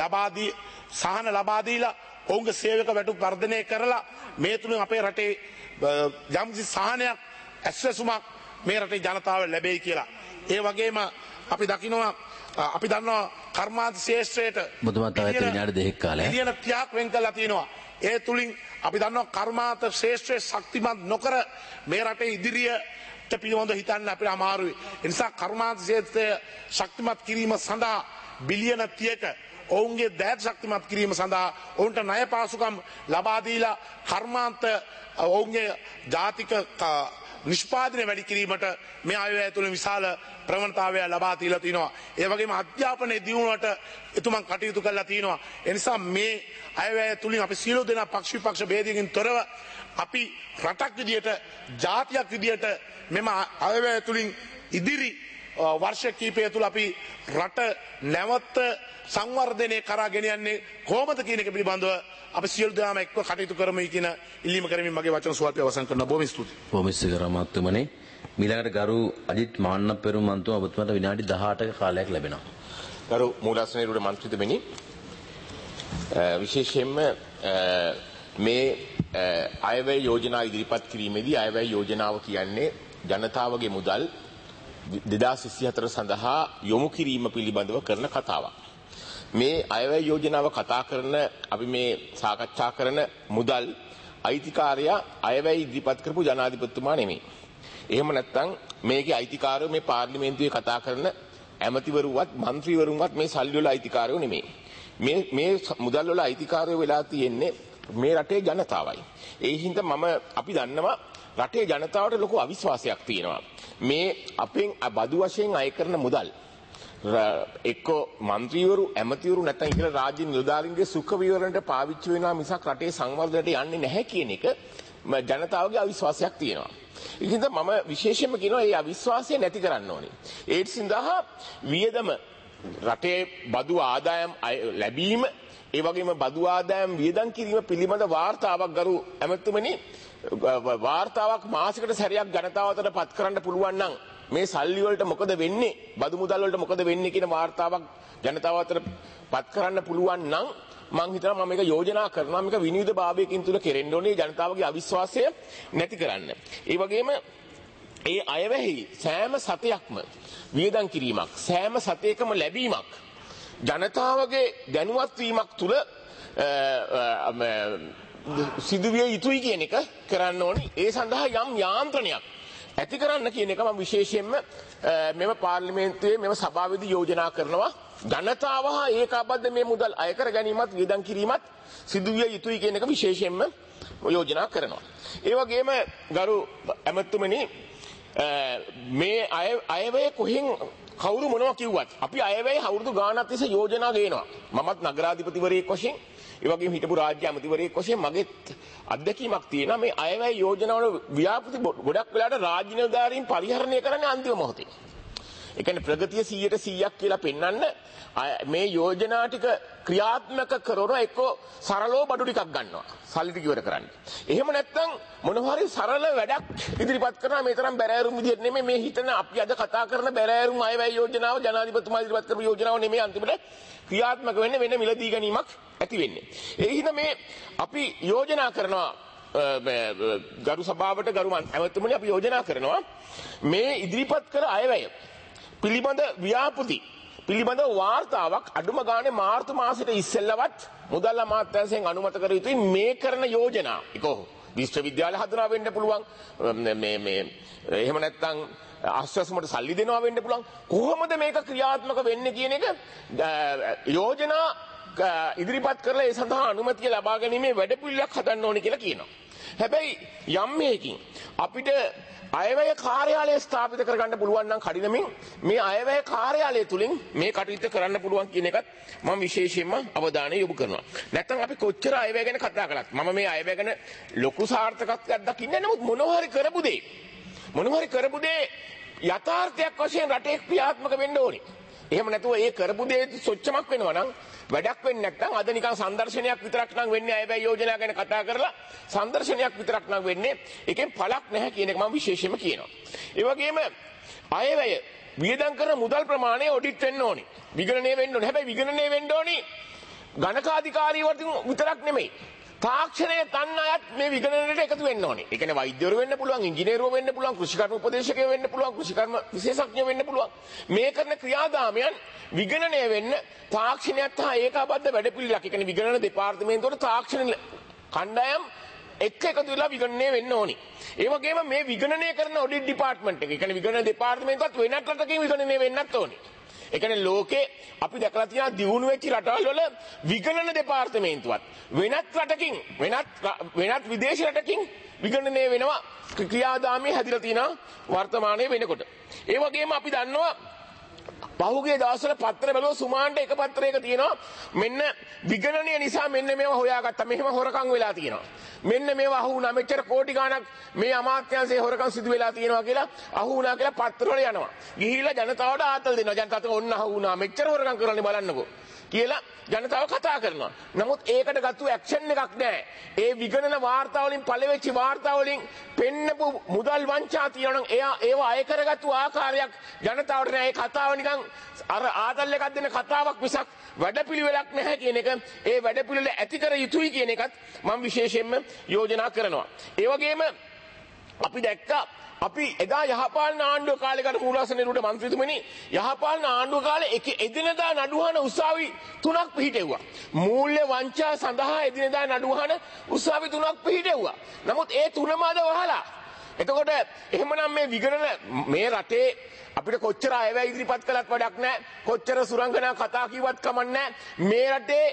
සහන ලබා දීලා ඔවුන්ගේ සේවක වැටුප් වර්ධනය කරලා මේ තුලින් අපේ රටේ යම්කිසි සහනයක් ඇස්වැසුමක් මේ රටේ ජනතාව ලැබෙයි කියලා. ඒ වගේම අපි දන්නවා කර්මාන්ත ශේෂ්ත්‍රයට මුතුමා තවත් විනාඩි දෙකක් කාලයක් ඉරියන 30ක් වෙන් කරලා තියෙනවා. ඒ තුලින් අපි දන්නවා කර්මාන්ත ශේෂ්ත්‍රයේ ශක්තිමත් නොකර මේ රටේ ඉදිරියට පිළිබඳව හිතන්න අපිට අමාරුයි. ඒ නිසා කර්මාන්ත ශේෂ්ත්‍රය ශක්තිමත් කිරීම සඳහා බිලියන 30ක ඔවුන්ගේ දැත් ශක්තිමත් කිරීම සඳහා ඔවුන්ට ණය පාසුකම් ලබා දීලා කර්මාන්ත ඔවුන්ගේ ජාතික නිෂ්පාදනය වැඩි කිරීමට මේ අයවැය තුළ විශාල ප්‍රවණතාවය ලබා දීලා තිනවා. ඒ වගේම අධ්‍යාපනයේ දියුණුවට එතුමන් කටයුතු කරලා තිනවා. ඒ නිසා මේ අයවැය තුලින් අපි සියලු දෙනා පක්ෂ විපක්ෂ ભેදයකින් තොරව අපි රටක් විදියට ජාතියක් විදියට මෙම අයවැය තුලින් ඉදිරි වර්ෂ කිහිපය තුල අපි රට නැවත සංවර්ධනය කරා ගෙනියන්නේ කොහොමද කියන එක පිළිබඳව අපි සියලු දෙනාම එක්ව කටයුතු කරමු කියන ඉල්ලීම කරමින් මගේ වචන සුවල්පය අවසන් කරනවා. බොහොම ස්තුතියි. බොහොම ස්තුතියි මහත්මයාණනි. ඊළඟට ගරු අජිත් මාන්නපෙරුම මන්තුමා ඔබතුමාට විනාඩි 18ක කාලයක් ලැබෙනවා. ගරු මූලාසනයේ මන්ත්‍රීතුමනි, විශේෂයෙන්ම මේ අයවැය යෝජනා ඉදිරිපත් කිරීමේදී අයවැය යෝජනාව කියන්නේ ජනතාවගේ මුදල් 2024 සඳහා යොමු කිරීම පිළිබඳව කරන කතාවක්. මේ අයවැය යෝජනාව කතා කරන අපි මේ සාකච්ඡා කරන මුදල් අයිතිකාරයා අයවැය ඉදිරිපත් කරපු ජනාධිපතිතුමා නෙමෙයි. එහෙම නැත්නම් මේකේ අයිතිකාරයෝ මේ පාර්ලිමේන්තුවේ කතා කරන ඇමතිවරුන්වත් മന്ത്രിවරුන්වත් මේ සල්ලි වල අයිතිකාරයෝ නෙමෙයි. මේ මුදල් වල අයිතිකාරයෝ වෙලා තියෙන්නේ මේ රටේ ජනතාවයි. ඒ හින්දා අපි දන්නවා රටේ ජනතාවට ලොකු අවිශ්වාසයක් තියෙනවා. මේ අපෙන් බදු වශයෙන් අය කරන මුදල් එක්ක മന്ത്രിවරු ඇමතිවරු නැත්නම් ඉහළ රාජ්‍ය නිලධාරීන්ගේ සුඛ විවරණයට පාවිච්චි වෙනවා මිසක් රටේ සංවර්ධනයට යන්නේ නැහැ කියන එක ජනතාවගේ අවිශ්වාසයක් තියෙනවා. ඒ හින්දා මම විශේෂයෙන්ම කියනවා මේ අවිශ්වාසය නැති කරන්න ඕනේ. ඒ සඳහා වියදම රටේ බදු ආදායම් ලැබීම ඒ වගේම බදු ආදායම් වියදම් කිරීම පිළිබඳ වාර්තාවක් ගරු ඇමතුමනි වාර්තාවක් මාසයකට සැරයක් ජනතාව අතර පත් කරන්න පුළුවන් නම් මේ සල්ලි වලට මොකද වෙන්නේ බදු මුදල් වලට මොකද වෙන්නේ කියන වාර්තාවක් ජනතාව අතර පත් කරන්න පුළුවන් නම් මම හිතනවා මම මේක යෝජනා කරනවා මේක විනිවිද භාවයකින් තුල කෙරෙන්න ඕනේ ජනතාවගේ අවිශ්වාසය නැති කරන්න. ඒ වගේම ඒ අයවැහි සෑම සතයක්ම වියදම් කිරීමක් සෑම සතයකම ලැබීමක් ජනතාවගේ දැනුවත් වීමක් තුල සිදුවිය යුතුයි කියන එක කරන්න ඕනේ. ඒ සඳහා යම් යාන්ත්‍රණයක් ඇති කරන්න කියන එක මම විශේෂයෙන්ම මෙම පාර්ලිමේන්තුවේ මෙම සභාවේදී යෝජනා කරනවා. ජනතාව හා ඒකාබද්ධ මේ මුදල් අය කර ගැනීමත් වියදම් කිරීමත් සිදුවිය යුතුයි කියන එක විශේෂයෙන්ම යෝජනා කරනවා. ඒ වගේම ගරු ඇමතුමනි මේ අයවැය කොහෙන් කවුරු මොනවා කිව්වත් අපි අයවැය අවුරුදු ගාණක් තිස්සේ යෝජනා ගේනවා. මමත් නගරාධිපතිවරයෙක් වශයෙන් ඒ වගේම හිටපු රාජ්‍ය ඇමතිවරයෙක් වශයෙන් මගේ අත්දැකීමක් තියෙනවා මේ අයවැය යෝජනාවල ව්‍යාපෘති ගොඩක් වෙලාට රාජ්‍ය නිලධාරීන් පරිහරණය කරන්නේ අන්තිම මොහොතේ. ඒ කියන්නේ ප්‍රගතිය 100% කියලා පෙන්වන්න මේ යෝජනා ටික ක්‍රියාත්මක කරන එක සරලව බඩු ටිකක් ගන්නවා. සල්ලි ටික ඉවර කරන්න. එහෙම නැත්නම් මොනවා හරි සරල වැඩක් ඉදිරිපත් කරනවා මේ තරම් බැරෑරුම් විදිහට නෙමෙයි මේ හිතන අපි අද කතා කරන බැරෑරුම් අයවැය යෝජනාව ජනාධිපතිතුමා ඉදිරිපත් කරපු යෝජනාව නෙමෙයි අන්තිමට ක්‍රියාත්මක වෙන්නේ වෙන මිලදී ගැනීමක් ඇති වෙන්නේ. ඒ හින්දා මේ අපි යෝජනා කරනවා ගරු සභාවට ගරු ඇමතුමනි අපි යෝජනා කරනවා මේ ඉදිරිපත් කර අයවැය පිළිබඳ ව්‍යාපෘති පිළිබඳ වාර්තාවක් අඩුම ගානේ මාර්තු මාසෙට ඉස්සෙල්ලවත් මුදල් අමාත්‍යාංශයෙන් අනුමත කර යුතුයි මේ කරන යෝජනා. ඒක විශ්වවිද්‍යාල හදනවා වෙන්න පුළුවන් මේ එහෙම නැත්නම් ආශ්වාසමට සල්ලි දෙනවා වෙන්න පුළුවන්. කොහොමද මේක ක්‍රියාත්මක වෙන්නේ කියන එක යෝජනා ඉදිරිපත් කරලා ඒ සඳහා අනුමැතිය ලබා ගැනීමේ වැඩපිළිවෙලක් හදන්න ඕනේ කියලා කියනවා. හැබැයි යම් මේකින් අපිට අයවැය කාර්යාලය ස්ථාපිත කරගන්න පුළුවන් නම් කඩිනමින් මේ අයවැය කාර්යාලය තුලින් මේ කටයුතු කරන්න පුළුවන් කියන එකත් මම විශේෂයෙන්ම අවධානය යොමු කරනවා. නැත්නම් අපි කොච්චර අයවැය ගැන කතා කළත් මම මේ අයවැය ගැන ලොකු සාර්ථකත්වයක් දකින්නේ නැහැ. නමුත් මොනවා හරි කරපු දේ යථාර්ථයක් වශයෙන් රටේ ක්‍රියාත්මක වෙන්න ඕනේ. එහෙම නැතුව ඒ කරපු දේ සොච්චමක් වෙනවා නම් වැඩක් වෙන්නේ නැත්නම් අද නිකන් සංදර්ශනයක් විතරක් නම් වෙන්නේ අයවැය යෝජනා ගැන කතා කරලා සංදර්ශනයක් විතරක් නම් වෙන්නේ ඒකෙන් පළක් නැහැ කියන එක මම විශේෂයෙන්ම කියනවා. ඒ වගේම අයවැය වියදම් කරන මුදල් ප්‍රමාණය ඔඩිට් වෙන්න ඕනේ. විගණනය වෙන්න ඕනේ. හැබැයි විගණනය වෙන්න ඕනේ ගණකාධිකාරීවරුන් විතරක් නෙමෙයි. තාක්ෂණයේ තන්න අයත් මේ විගණනයට එකතු වෙන්න ඕනේ. ඒ කියන්නේ වෛද්‍යවරු වෙන්න පුළුවන්, ඉංජිනේරුවෝ වෙන්න පුළුවන්, කෘෂිකර්ම උපදේශකයෝ වෙන්න පුළුවන්, කෘෂිකර්ම විශේෂඥයෝ වෙන්න පුළුවන්. මේ කරන ක්‍රියාදාමයන් විගණනය වෙන්න තාක්ෂණයත් හා ඒකාබද්ධ වැඩපිළිවෙලක්. ඒ කියන්නේ විගණන දෙපාර්තමේන්තුවට තාක්ෂණ කණ්ඩායම් එකතු වෙලා විගණනය වෙන්න ඕනේ. ඒ වගේම මේ විගණනය කරන ඔඩිට් ඩිපාර්ට්මන්ට් එක. ඒ කියන්නේ විගණන දෙපාර්තමේන්තුවත් වෙනත් රටකින් විගණනය වෙන්නත් ඕනේ. ඒ කියන්නේ ලෝකේ අපි දැකලා තියෙනවා දියුණු වෙච්ච රටවල් වල විගණන දෙපාර්තමේන්තුවත් වෙනත් රටකින් වෙනත් විදේශ රටකින් විගණනය වෙනවා ක්‍රියාදාමයේ හැදිලා තියෙනවා වර්තමානයේ වෙනකොට. ඒ වගේම අපි දන්නවා පහුගිය දවස්වල පත්‍ර බැලුවා සුමාන්ට එක පත්‍රයක තියෙනවා මෙන්න විගණනය නිසා මෙන්න මේවා හොයාගත්තා මෙහෙම හොරකම් වෙලා තියෙනවා මෙන්න මේවා අහු වුණා මෙච්චර කෝටි ගාණක් මේ අමාත්‍යාංශයේ හොරකම් සිදු වෙලා තියෙනවා කියලා අහු වුණා කියලා පත්‍රවල යනවා ගිහිල්ලා ජනතාවට ආතල් දෙනවා ජනතාවට ඔන්න අහු වුණා මෙච්චර හොරකම් කරන්නේ බලන්නකෝ කියලා ජනතාව කතා කරනවා. නමුත් ඒකට ගත්ත ඇක්ෂන් එකක් නැහැ. ඒ විගණන වාර්තා වලින් පළවෙච්ච වාර්තා වලින් පෙන්නපු මුදල් වංචා තියෙනවා නම් ඒව අය කරගත්තු ආකාරයක් ජනතාවට නෑ. ඒ කතාව නිකන් අර ආතල් එකක් දෙන කතාවක් මිසක් වැඩපිළිවෙලක් නැහැ කියන එක ඒ වැඩපිළිවෙල ඇති කර යුතුයි කියන එකත් මම විශේෂයෙන්ම යෝජනා කරනවා. ඒ වගේම අපි දැක්කා අපි එදා යහපාලන ආණ්ඩුව කාලේකට මූලාසනේරුවට මන්ත්‍රීතුමනි යහපාලන ආණ්ඩුව කාලේ එදිනෙදා නඩුහන උසාවි 3ක් පිහිටෙව්වා. මූල්‍ය වංචා සඳහා එදිනෙදා නඩුහන උසාවි 3ක් පිහිටෙව්වා. නමුත් ඒ තුනම අද වහලා. එතකොට එහෙමනම් මේ විගණන මේ රටේ අපිට කොච්චර අයවැය ඉදිරිපත් කළත් වැඩක් නැහැ. කොච්චර සුරංගනා කතා කිව්වත් කමක් නැහැ. මේ රටේ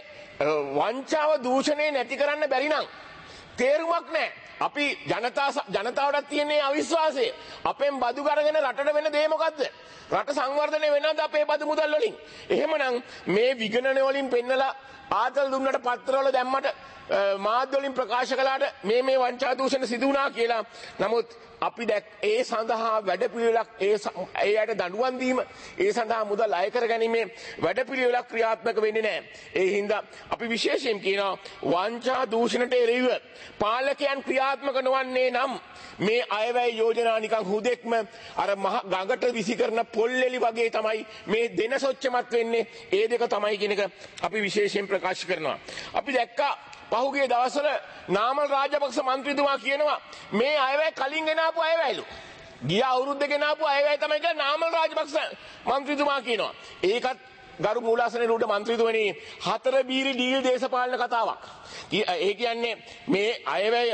වංචාව දූෂණය නැති කරන්න බැරි නම් තේරුමක් නැහැ. අපි ජනතාවටත් තියෙන අවිශ්වාසය අපෙන් බදු ගරගෙන රටට වෙන දේ මොකද්ද? රට සංවර්ධනය වෙනවද අපේ බදු මුදල් වලින්? එහෙමනම් මේ විගණන වලින් පෙන්නලා ආතල් දුන්නට පත්‍රවල දැම්මට මාධ්‍ය වලින් ප්‍රකාශ කළාට මේ වංචා දූෂණ සිදු වුණා කියලා. නමුත් අපි ඒ සඳහා වැඩපිළිවෙලක් ඒයට දඬුවම් දීම ඒ සඳහා මුදල් අය කර ගැනීම වැඩපිළිවෙලක් ක්‍රියාත්මක වෙන්නේ නැහැ. ඒ හින්දා අපි විශේෂයෙන් කියනවා වංචා දූෂණට එරෙහිව පාලකයන් ක්‍රියාත්මක නොවන්නේ නම් මේ අයවැය යෝජනා නිකන් හුදෙක්ම අර මහ ගඟට විසි කරන පොල්ලෙලි වගේ තමයි මේ දෙන සොච්චමත් වෙන්නේ. ඒ දෙක තමයි කියන එක අපි විශේෂයෙන් ප්‍රකාශ කරනවා. අපි දැක්කා පහුගිය දවස්වල නාමල් රාජපක්ෂ මන්ත්‍රීතුමා කියනවා මේ අයවැය කලින් ගෙනාපු අයවැයලු. ගිය අවුරුද්දේ ගෙනාපු අයවැය තමයි කියලා නාමල් රාජපක්ෂ මන්ත්‍රීතුමා කියනවා. ඒකත් ගරු මූලාසනේරුවට මන්ත්‍රීතුමනි හතර බීරි ඩීල් දේශපාලන කතාවක්. ඒ කියන්නේ මේ අයවැය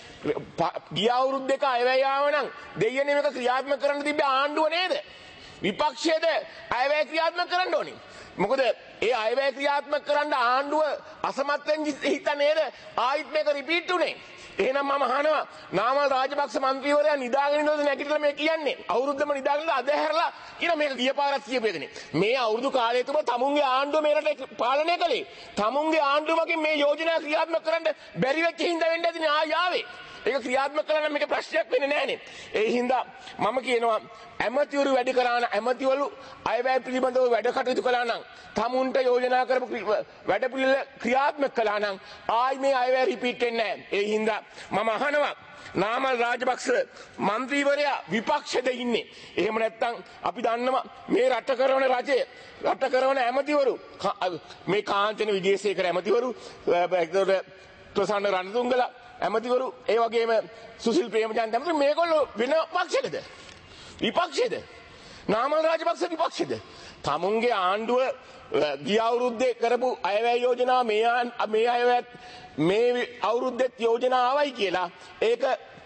ගිය අවුරුද්දේක අයවැය ආව නම් දෙයියනේ මේක ක්‍රියාත්මක කරන්න තිබ්බේ ආණ්ඩුව නේද? විපක්ෂයේද අයවැය ක්‍රියාත්මක කරන්න ඕනේ. මොකද ඒ අයවැය ක්‍රියාත්මක කරන්න ආණ්ඩුව අසමත් වෙන්න හිත නේද ආයිත් මේක රිපීට් උනේ. එහෙනම් මම අහනවා නාමල් රාජපක්ෂ මන්ත්‍රීවරයා නිදාගෙන ඉන්නවද නැගිටලා මේ කියන්නේ අවුරුද්දම නිදාගෙන අධහැරලා කියන මේක ගියපාරක් කියපු එකනේ. මේ අවුරුදු කාලය තුල තමුන්ගේ ආණ්ඩුව මේ රට පාලනය කළේ. තමුන්ගේ ආණ්ඩුවකින් මේ යෝජනා ක්‍රියාත්මක කරන්න බැරි වෙච්ච හින්දා වෙන්න ඇතිනේ ආවේ. ඒක ක්‍රියාත්මක කළා නම් මේක ප්‍රශ්නයක් වෙන්නේ නැහනේ. ඒ හින්දා මම කියනවා ඇමතිවරු වැඩ කරා නම් ඇමතිවරු අයවැය පිළිබඳව වැඩ කටයුතු කළා නම් තමුන්ට යෝජනා කරපු වැඩ පිළිවෙල ක්‍රියාත්මක කළා නම් ආයි මේ අයවැය රිපීට් වෙන්නේ නැහැ. ඒ හින්දා මම අහනවා නාමල් රාජපක්ෂ මන්ත්‍රීවරයා විපක්ෂෙද ඉන්නේ. එහෙම නැත්නම් අපි දන්නවා මේ රට කරන රජය රට කරන ඇමතිවරු මේ කාන්තන විජේසේකර ඇමතිවරු ප්‍රසන්න රණතුංගල ඇමතිවරු ඒ වගේම සුසිල් ප්‍රේමචන්ද්‍ර ඇමතිවරු මේගොල්ලෝ වෙන පක්ෂයකද විපක්ෂයේද නාමල් රාජපක්ෂ විපක්ෂයේද තමුන්ගේ ආණ්ඩුව ගිය අවුරුද්දේ කරපු අයවැය යෝජනා මේ අයවැයත් මේ අවුරුද්දෙත් යෝජනා ආවයි කියලා ඒක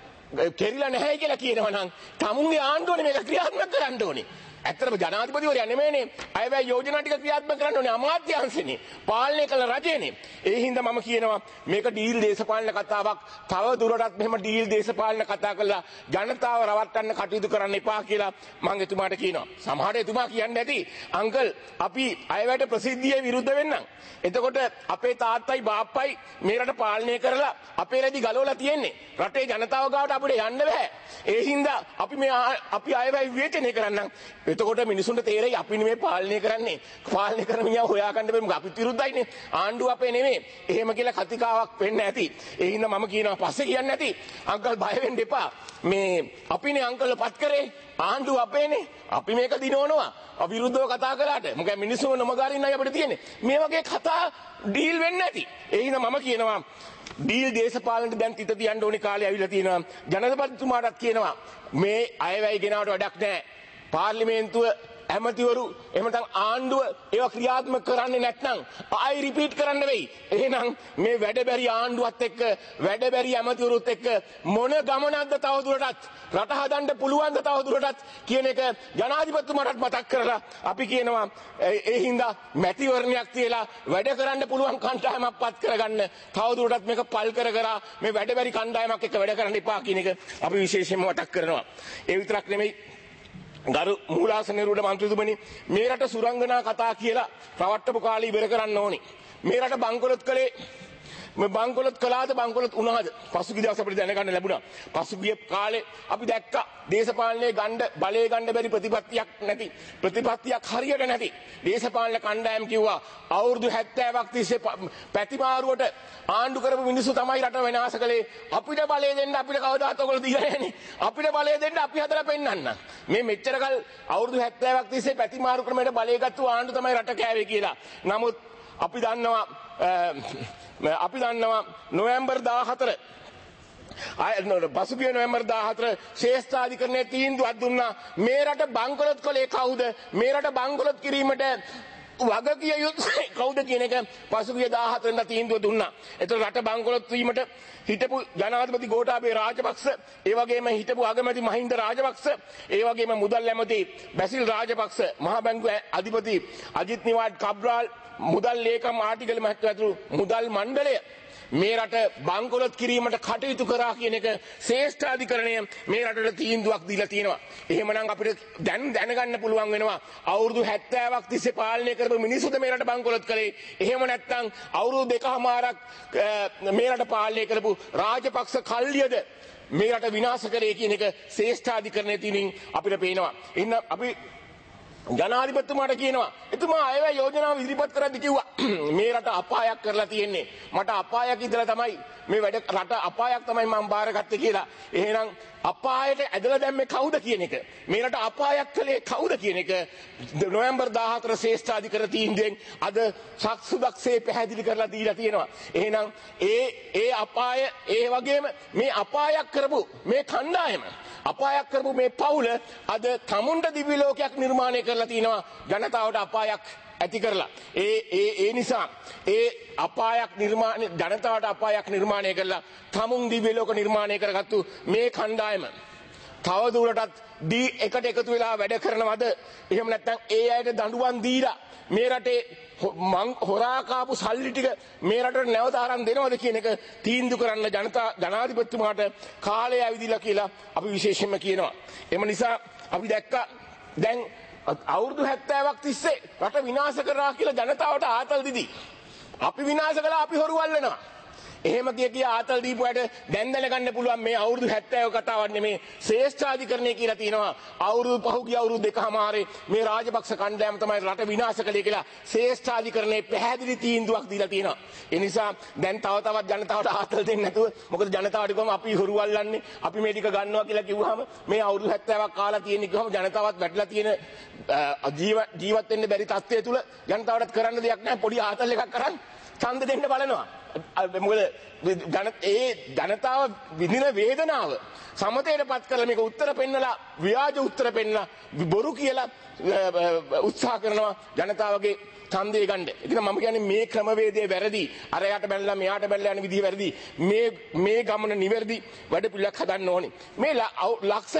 කෙරිලා නැහැ කියලා කියනවා නම් තමුන්ගේ ආණ්ඩුවනේ මේක ක්‍රියාත්මක කරන්න ඕනේ. ඇත්තටම ජනාධිපතිවරයා නෙමෙයිනේ අයවැය යෝජනා ටික ක්‍රියාත්මක කරන්න ඕනේ අමාත්‍යාංශනේ පාලනය කළ රජයනේ. ඒ හින්දා මම කියනවා මේක ඩීල් දේශපාලන කතාවක්. තව දුරටත් මෙහෙම ඩීල් දේශපාලන කතා කරලා ජනතාව රවට්ටන්න කටයුතු කරන්න එපා කියලා මම එතුමාට කියනවා. සමහර එතුමා කියන්නේ නැති අංකල් අපි අයවැයට ප්‍රසිද්ධියේ විරුද්ධ වෙන්නම්. එතකොට අපේ තාත්තයි බාප්පයි මේ රට පාලනය කරලා අපේ රැදි ගලවලා තියෙන්නේ. රටේ ජනතාව ගාවට අපිට යන්න බෑ. ඒ හින්දා අපි අයවැය විවේචනය කරන්නම්. එතකොට මිනිසුන්ට තේරෙයි අපි නෙමෙයි පාලනය කරන්නේ. පාලනය කරන මිනිහා හොයාගන්න බෑ. මොකද අපිත් විරුද්ධයිනේ. ආණ්ඩුව අපේ නෙමෙයි. එහෙම කියලා කතිකාවක් වෙන්න ඇති. ඒ හින්දා මම කියනවා පස්සේ කියන්නේ නැති. අංකල් බය වෙන්න එපා. මේ අපිනේ අංකල්ව පත් කරේ. ආණ්ඩුව අපේනේ. අපි මේක දිනවනවා. අවිරුද්ධව කතා කළාට. මොකද මිනිස්සුම නොමගාරින්නයි අපිට තියෙන්නේ. මේ වගේ කතා ඩීල් වෙන්නේ නැති. ඒ හින්දා මම කියනවා ඩීල් දේශපාලනට දැන් තිත තියන්න ඕනේ කාලේ ඇවිල්ලා තියෙනවා. ජනාධිපතිතුමාටත් කියනවා මේ අයවැය ගෙනාවට වැඩක් නැහැ. පාර්ලිමේන්තුව ඇමතිවරු එහෙම නැත්නම් ආණ්ඩුව ඒවා ක්‍රියාත්මක කරන්නේ නැත්නම් ආයි රිපීට් කරන්න වෙයි. එහෙනම් මේ වැඩබැරි ආණ්ඩුවත් එක්ක වැඩබැරි ඇමතිවරුත් එක්ක මොන ගමනක්ද තවදුරටත් රට හදන්න පුළුවන්ද තවදුරටත් කියන එක ජනාධිපතිතුමාටත් මතක් කරලා අපි කියනවා ඒ හින්දා මැතිවරණයක් තියලා වැඩ කරන්න පුළුවන් කණ්ඩායමක් පත් කරගන්න තවදුරටත් මේක පල් කර මේ වැඩබැරි කණ්ඩායමක් එක්ක වැඩ කරන්න එපා කියන එක අපි විශේෂයෙන්ම මතක් කරනවා. ඒ විතරක් නෙමෙයි ගරු මූලාසන නිරූඪ මන්ත්‍රීතුමනි මේ රට සුරංගනා කතා කියලා රවට්ටපු කාලේ ඉවර කරන්න ඕනේ. මේ රට බංකොලොත් කළේ මේ බංකොලොත් කළාද බංකොලොත් වුණාද පසුගිය දවස් අපිට දැනගන්න ලැබුණා. පසුගිය කාලේ අපි දැක්කා දේශපාලනයේ බලය ගන්න බැරි ප්‍රතිපත්තියක් හරියට නැති දේශපාලන කණ්ඩායම් කිව්වා අවුරුදු 70ක් තිස්සේ පැතිමාරුවට ආණ්ඩු කරපු මිනිස්සු තමයි රට වෙනස් කළේ. අපිට බලය දෙන්න අපිට කවදාත් ඔයගොල්ලෝ දීලා නැහැනේ. අපිට බලය දෙන්න අපි හදලා පෙන්නන්න. මේ මෙච්චරකල් අවුරුදු 70ක් තිස්සේ පැතිමාරු ක්‍රමයට බලය ගත්තු ආණ්ඩු තමයි රට කෑවේ කියලා. නමුත් අපි දන්නවා නොවැම්බර් 14 පසුගිය නොවැම්බර් 14 ශ්‍රේෂ්ඨාධිකරණයේ තීන්දුවක් දුන්නා මේ රට බංකොලොත් කළේ කවුද? මේ රට බංකොලොත් කිරීමට වගකිය යුත්තේ කවුද කියන එක පසුගිය 14 වෙනිදා තීන්දුව දුන්නා. ඒතර රට බංකොලොත් වීමට හිටපු ජනාධිපති ගෝඨාභය රාජපක්ෂ, ඒ වගේම හිටපු අගමැති මහින්ද රාජපක්ෂ, ඒ වගේම මුදල් ඇමති බැසිල් රාජපක්ෂ, මහ බැංකුවේ අධිපති අජිත් නිවාඩ් කබ්‍රාල්, මුදල් ලේකම් ආටිගල මහත්මයා ඇතුළු මුදල් මණ්ඩලය මේ රට බංකොලොත් කිරීමට කටයුතු කරා කියන එක ශ්‍රේෂ්ඨාධිකරණය මේ රටට තීන්දුවක් දීලා තියෙනවා. එහෙමනම් අපිට දැනගන්න පුළුවන් වෙනවා අවුරුදු 70ක් තිස්සේ පාලනය කරපු මිනිස්සුද මේ රට බංකොලොත් කළේ. එහෙම නැත්නම් අවුරුදු දෙකමාරක් මේ රට පාලනය කරපු රාජපක්ෂ කල්ලියද මේ රට විනාශ කරේ කියන එක ශ්‍රේෂ්ඨාධිකරණයේ තියෙනින් අපිට පේනවා. එහෙනම් අපි ජනාධිපතිතුමාට කියනවා එතුමා අයවැය යෝජනාව ඉදිරිපත් කරද්දී කිව්වා මේ රට අපායක් කරලා තියෙන්නේ. මට අපායක් ඉඳලා තමයි මේ රට අපායක් තමයි මම බාරගත්තේ කියලා. එහෙනම් අපායට ඇදලා දැම්මේ කවුද කියන එක, මේ රට අපායක් කළේ කවුද කියන එක නොවැම්බර් 14 ශ්‍රේෂ්ඨාධිකරණ තීන්දුවෙන් අද සක්සුදක්සේ පැහැදිලි කරලා දීලා තියෙනවා. එහෙනම් ඒ අපාය ඒ වගේම මේ අපායක් කරපු මේ කණ්ඩායම අපායක් කරපු මේ පවුල අද තමුන්ට දිව්‍ය ලෝකයක් නිර්මාණය කරලා තිනවා ජනතාවට අපායක් ඇති කරලා. ඒ නිසා ඒ අපායක් නිර්මාණය ජනතාවට අපායක් නිර්මාණය කරලා තමුන් දිව්‍ය ලෝක නිර්මාණය කරගත්තු මේ කණ්ඩායම තව දුරටත් එකට එකතු වෙලා වැඩ කරනවද? එහෙම නැත්නම් ඒ අයට දඬුවම් දීලා මේ රටේ හොරා කාපු සල්ලි ටික මේ රටට නැවත අරන් දෙනවද කියන එක තීන්දුව කරන්න ජනාධිපතිතුමාට කාලය ඇවිදිලා කියලා අපි විශේෂයෙන්ම කියනවා. එම නිසා අපි දැක්කා දැන් අවුරුදු 70ක් තිස්සේ රට විනාශ කරා කියලා ජනතාවට ආතල් දිදී. අපි විනාශ කළා අපි හොරු අල්ලනවා. එහෙම කිය ආතල් දීපුවාට දැන් දැනගන්න පුළුවන් මේ අවුරුදු 70 කතාවක් නෙමේ ශ්‍රේෂ්ඨාධිකරණය කියලා තියෙනවා. අවුරුදු පහුගිය අවුරුදු දෙකමාරේ මේ රාජපක්ෂ කණ්ඩායම තමයි රට විනාශ කළේ කියලා ශ්‍රේෂ්ඨාධිකරණයේ පැහැදිලි තීන්දුවක් දීලා තියෙනවා. ඒ නිසා දැන් තව තවත් ජනතාවට ආතල් දෙන්නේ නැතුව මොකද ජනතාවට කොහොම අපි හොරු අල්ලන්නේ අපි මේ ටික ගන්නවා කියලා කිව්වහම මේ අවුරුදු 70ක් කාලා තියෙන්නේ කිව්වම ජනතාවත් වැටලා තියෙන ජීවත් වෙන්න බැරි තත්ත්වය තුල ජනතාවට කරන්න දෙයක් නැහැ. පොඩි ආතල් එකක් කරන් ඡන්ද දෙන්න බලනවා. මොකද ජනතාව විඳින වේදනාව සමතේටපත් කරලා මේක උත්තර පෙන්නලා ව්‍යාජ උත්තර පෙන්නලා බොරු කියලා උත්සාහ කරනවා ජනතාවගේ ඡන්දය ගන්න. ඉතින් මම කියන්නේ මේ ක්‍රමවේදය වැරදි. අරයට බැලලා මෙයාට බැලලා යන විදිහ වැරදි. මේ ගමන නිවැරදි වැඩ පිළිලක් හදන්න ඕනේ. මේ ලක්ෂ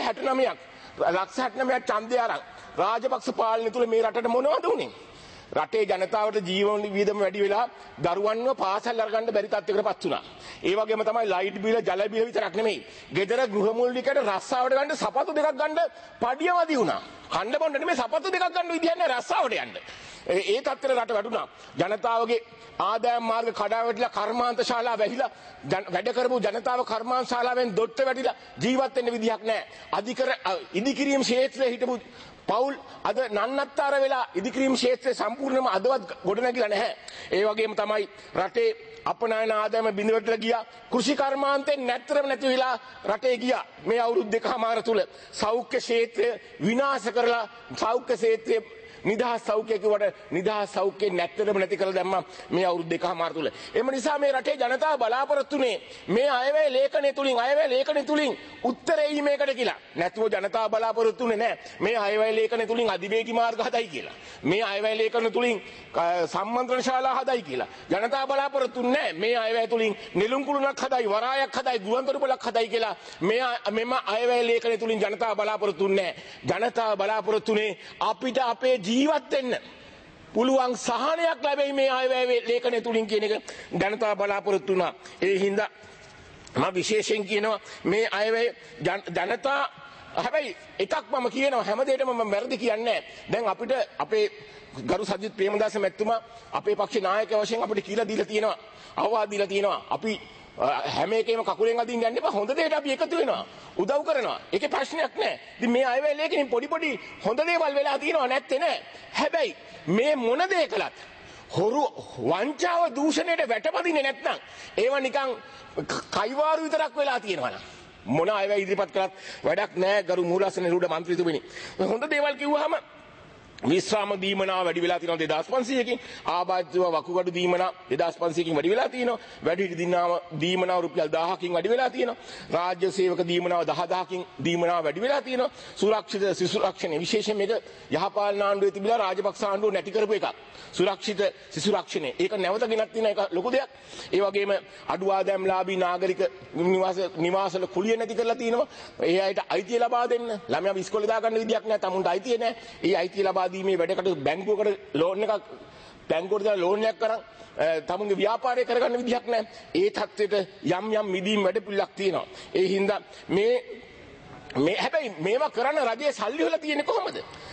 69ක් ඡන්දය අරන් රාජපක්ෂ පාලනය තුල මේ රටට මොනවද උනේ? රටේ ජනතාවට ජීවන වියදම වැඩි වෙලා දරුවන්ව පාසල් අරගන්න බැරි තත්යකටපත් වුණා. ඒ වගේම තමයි ලයිට් බිල, ජල බිල විතරක් නෙමෙයි. ගෙදර ගෘහ මූලිකයට රස්සාවට ගන්න සපත්තු දෙකක් ගන්න පඩියවදි වුණා. කණ්ඩ බොන්න නෙමෙයි සපත්තු දෙකක් ගන්න විදියක් නෑ රස්සාවට යන්න. ඒ තත්ත්වෙට රට වැටුණා. ජනතාවගේ ආදායම් මාර්ග කඩා වැටිලා කර්මාන්ත ශාලා වැහිලා වැඩ කරපු ජනතාව කර්මාන්ත ශාලාවෙන් දොට්ට වැටිලා ජීවත් වෙන්න විදියක් නෑ. ඉදිකිරීම් ක්ෂේත්‍රයේ හිටපු පවුල් අද නන්නත්තර වෙලා ඉදිකිරීම් ක්ෂේත්‍රය සම්පූර්ණයෙන්ම අදවත් ගොඩනැගිලා නැහැ. ඒ වගේම තමයි රටේ අපනායන ආදායම බිඳවටලා ගියා. කෘෂි කර්මාන්තයෙන් නැත්තරම නැති වෙලා රටේ ගියා. මේ අවුරුදු දෙකමාර තුල සෞඛ්‍ය ක්ෂේත්‍රය විනාශ කරලා සෞඛ්‍ය ක්ෂේත්‍රයේ නිදහස් සෞඛ්‍ය කිව්වට නිදහස් සෞඛ්‍ය නැත්තරම නැති කරලා දැම්මා මේ අවුරුදු දෙකමාර තුල. එම නිසා මේ රටේ ජනතාව බලාපොරොත්තුනේ මේ අයවැය ලේඛනය තුලින් උත්තර එයි මේකට කියලා. නැතුව ජනතාව බලාපොරොත්තුනේ නැහැ. මේ අයවැය ලේඛනය තුලින් අධිවේගී මාර්ග හදයි කියලා. මේ අයවැය ලේඛන තුලින් සම්මන්ත්‍රණ ශාලා හදයි කියලා. ජනතාව බලාපොරොත්තුනේ නැහැ. මේ අයවැය තුලින් නිලුම් කුළුණක් හදයි, වරායක් හදයි, ගුවන්තොටුපළක් හදයි කියලා. මෙම අයවැය ලේඛනය තුලින් ජනතාව බලාපොරොත්තුනේ නැහැ. ජනතාව බලාපොරොත්තුනේ අපිට අපේ ජීවත් වෙන්න පුළුවන් සහනයක් ලැබෙයි මේ අයවැය ලේඛනය තුලින් කියන එක ජනතාව බලාපොරොත්තු වුණා. ඒ හින්දා මම විශේෂයෙන් කියනවා මේ අයවැය ජනතා හැබැයි එකක් මම කියනවා හැමදේටම මම වැරදි කියන්නේ නැහැ. දැන් අපිට අපේ ගරු සජිත් ප්‍රේමදාස මැතිතුමා අපේ පක්ෂේ නායකයා වශයෙන් අපිට කියලා දීලා තියෙනවා, අවවාද දීලා තියෙනවා. අපි හැම එකේම කකුලෙන් අදින්න යන්න එපා. හොඳ දෙයට අපි එකතු වෙනවා, උදව් කරනවා. ඒකේ ප්‍රශ්නයක් නැහැ. ඉතින් මේ අයවැය ලේඛනෙන් පොඩි හොඳ දේවල් වෙලා තියෙනවා නැත්තේ නෑ. හැබැයි මේ මොන දේ කළත් හොරු වංචාව දූෂණයට වැටපදින්නේ නැත්නම් ඒවා නිකන් කයිවාරු විතරක් වෙලා තියෙනවා නම් මොන අයවැය ඉදිරිපත් කළත් වැඩක් නෑ. ගරු මූලාසන නිරූඪ මන්ත්‍රීතුමනි, හොඳ දේවල් කිව්වහම විශ්‍රාම දීමනා වැඩි වෙලා තියෙනවා 2500කින්. ආබාධිතව වකුගඩු දීමනා 2500කින් වැඩි වෙලා තියෙනවා. වැඩිහිටි දීමනා රුපියල් 1000කින් වැඩි වෙලා තියෙනවා. රාජ්‍ය සේවක දීමනාව 10000කින් දීමනාව වැඩි වෙලා තියෙනවා. සුරක්ෂිත සිසු රක්ෂණය විශේෂයෙන් මේක යහපාලන ආණ්ඩුවේ තිබිලා රාජපක්ෂ ආණ්ඩුව නැති කරපු එකක්. සුරක්ෂිත සිසු රක්ෂණය ඒක නැවත ගෙනත් තියෙන එක ලොකු දෙයක්. ඒ වගේම අඩු ආදායම්ලාභී නාගරික නිවාසවල කුලිය නැති කරලා තියෙනවා. ඒ අයට අයිතිය ලබා දෙන්න. ළමයා ඉස්කෝලේ දාගන්න විදියක් නැහැ. තමුන්ට අයිතිය නැහැ. ඒ අයිතිය ලබා දීමේ වැඩකට බැංකුවකට ලෝන් එකක් බැංකුවට දාලා ලෝන් එකක් කරන් තමුන්ගේ ව්‍යාපාරය කරගන්න විදිහක් නැහැ. ඒ තත්ත්වෙට යම් මිදීම් වැඩ පිළිලක් තියෙනවා. ඒ හින්දා මේ හැබැයි මේවා කරන්න රජයේ සල්ලි වල තියෙන්නේ කොහොමද?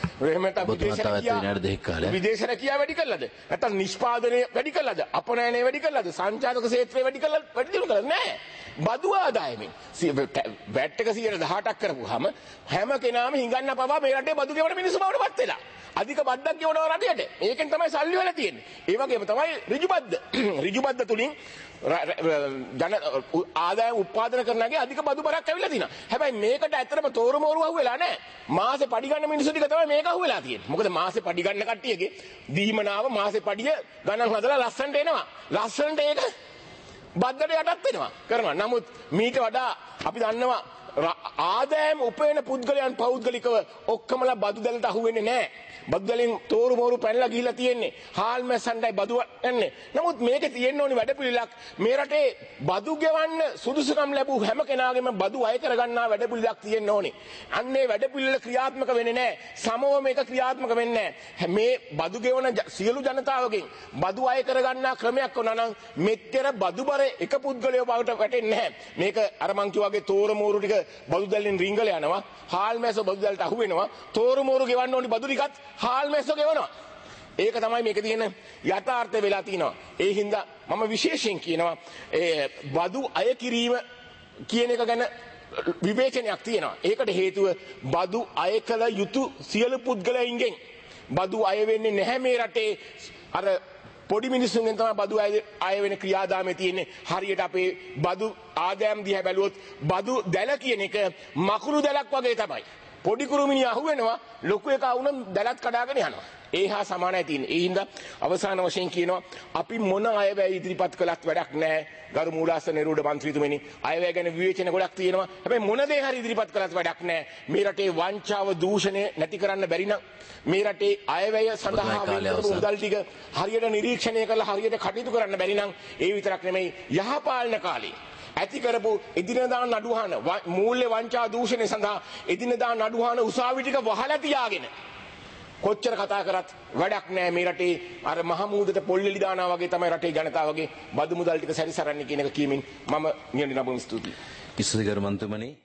විදේශ රැකියාව වැඩි කළාද? නැත්නම් නිෂ්පාදනය වැඩි කළාද? අපනයනය වැඩි කළාද? සංචාරක ක්ෂේත්‍රය වැඩි කළාද? නැහැ. බදු ආදායමෙන් වැට් එක 18%ක් කරපුවාම හැම කෙනාම හිඟන්න පවා මේ රටේ බදු ගෙවන මිනිස්සු බවටපත් වෙලා. අධික බද්දක් ගෙවනවා රටේට. ඒකෙන් තමයි සල්ලි වල තියෙන්නේ. ඒ වගේම තමයි ඍජු බද්ද තුලින් ආදායම් උත්පාදනය කරනගේ අධික බදු බරක් ඇවිල්ලා තිනවා. හැබැයි මේකට ඇත්තටම තෝරමෝරු අහුවෙලා නැහැ. මාසේ පඩි ගන්න මිනිස්සු ටික තමයි මේක අහුවෙලා තියෙන්නේ. මොකද මාසේ පඩි ගන්න කට්ටියගේ දීමනාව මාසේ පඩිය ගණන් හදලා ලස්සනට එනවා. ලස්සනට ඒක බද්දට යටත් වෙනවා කරනවා. නමුත් මීට වඩා අපි දන්නවා ආදායම් උපයන පුද්ගලයන් පෞද්ගලිකව ඔක්කොමලා බදු දැලට අහු වෙන්නේ නැහැ. බදු දැලෙන් තෝරු මෝරු පැනලා ගිහිලා තියෙන්නේ. හාල් මැස්සන්ටයි බදු යන්නේ. නමුත් මේකේ තියෙන්න ඕනි වැඩපිළිවෙලක්. මේ රටේ බදු ගෙවන්න සුදුසුකම් ලැබූ හැම කෙනාගේම බදු අය කරගන්නා වැඩපිළිවෙලක් තියෙන්න ඕනි. අන්නේ වැඩපිළිවෙල ක්‍රියාත්මක වෙන්නේ නැහැ. සමව මේක ක්‍රියාත්මක වෙන්නේ නැහැ. මේ බදු ගෙවන සියලු ජනතාවගෙන් බදු අය කරගන්නා ක්‍රමයක් වුණා නම් මෙච්චර බදු බර එක පුද්ගලයෝ බවට වැටෙන්නේ නැහැ. මේක අර මං කිව්වාගේ තෝර මෝරු ටික බදු දැල්ලෙන් රිංගල යනවා. හාල් මැස්ස බදු දැල්ලට අහු වෙනවා. තෝර මෝරු ගෙවන්න ඕනි බදු ටිකත් හාල් මැස්ස ගෙවනවා. ඒක තමයි මේක තියෙන යථාර්ථය වෙලා තියෙනවා. ඒ හින්දා මම විශේෂයෙන් කියනවා බදු අය කිරීම කියන එක ගැන විවේචනයක් තියෙනවා. ඒකට හේතුව බදු අය කළ යුතු සියලු පුද්ගලයින්ගෙන් බදු අය වෙන්නේ නැහැ මේ රටේ. අර පොඩි මිනිස්සුන්ගෙන් තමයි බදු අය වෙන ක්‍රියාදාමයේ තියෙන්නේ. හරියට අපේ බදු ආදායම් දිහා බැලුවොත් බදු දැල කියන එක මකුළු දැලක් වගේ තමයි. පොඩි කුරුමිනිය අහුවෙනවා ලොකු එක වුණොත් දැලත් කඩාගෙන යනවා. ඒ හා සමානයි තියෙන්නේ. ඒ හින්දා අවසාන වශයෙන් කියනවා අපි මොන අයවැය ඉදිරිපත් කළත් වැඩක් නැහැ. ගරු මූලාසන නිරූඪ මන්ත්‍රීතුමනි අයවැය ගැන විවේචන ගොඩක් තියෙනවා. හැබැයි මොන දේ හරි ඉදිරිපත් කළත් වැඩක් නැහැ. මේ රටේ වංචාව දූෂණය නැති කරන්න බැරි නම් මේ රටේ අයවැය සඳහා වෙන මුදල් ටික හරියට නිරීක්ෂණය කරලා හරියට කටයුතු කරන්න බැරි නම් ඒ විතරක් නෙමෙයි යහපාලන කාලේ ඇති කරපු එදිනදා නඩුහන මූල්‍ය වංචා දූෂණය සඳහා එදිනදා නඩුහන උසාවි ටික වහලා තියාගෙන කොච්චර කතා කරත් වැඩක් නැහැ. මේ රටේ අර මහමූදට පොල්ලෙලි දානවා වගේ තමයි රටේ ජනතාවගේ බදු මුදල් ටික සැරිසරන්නේ කියන එක කියමින් මම නියඬ නබුම් ස්තුතියි. ඉස්සදිගර මන්ත්‍රමනි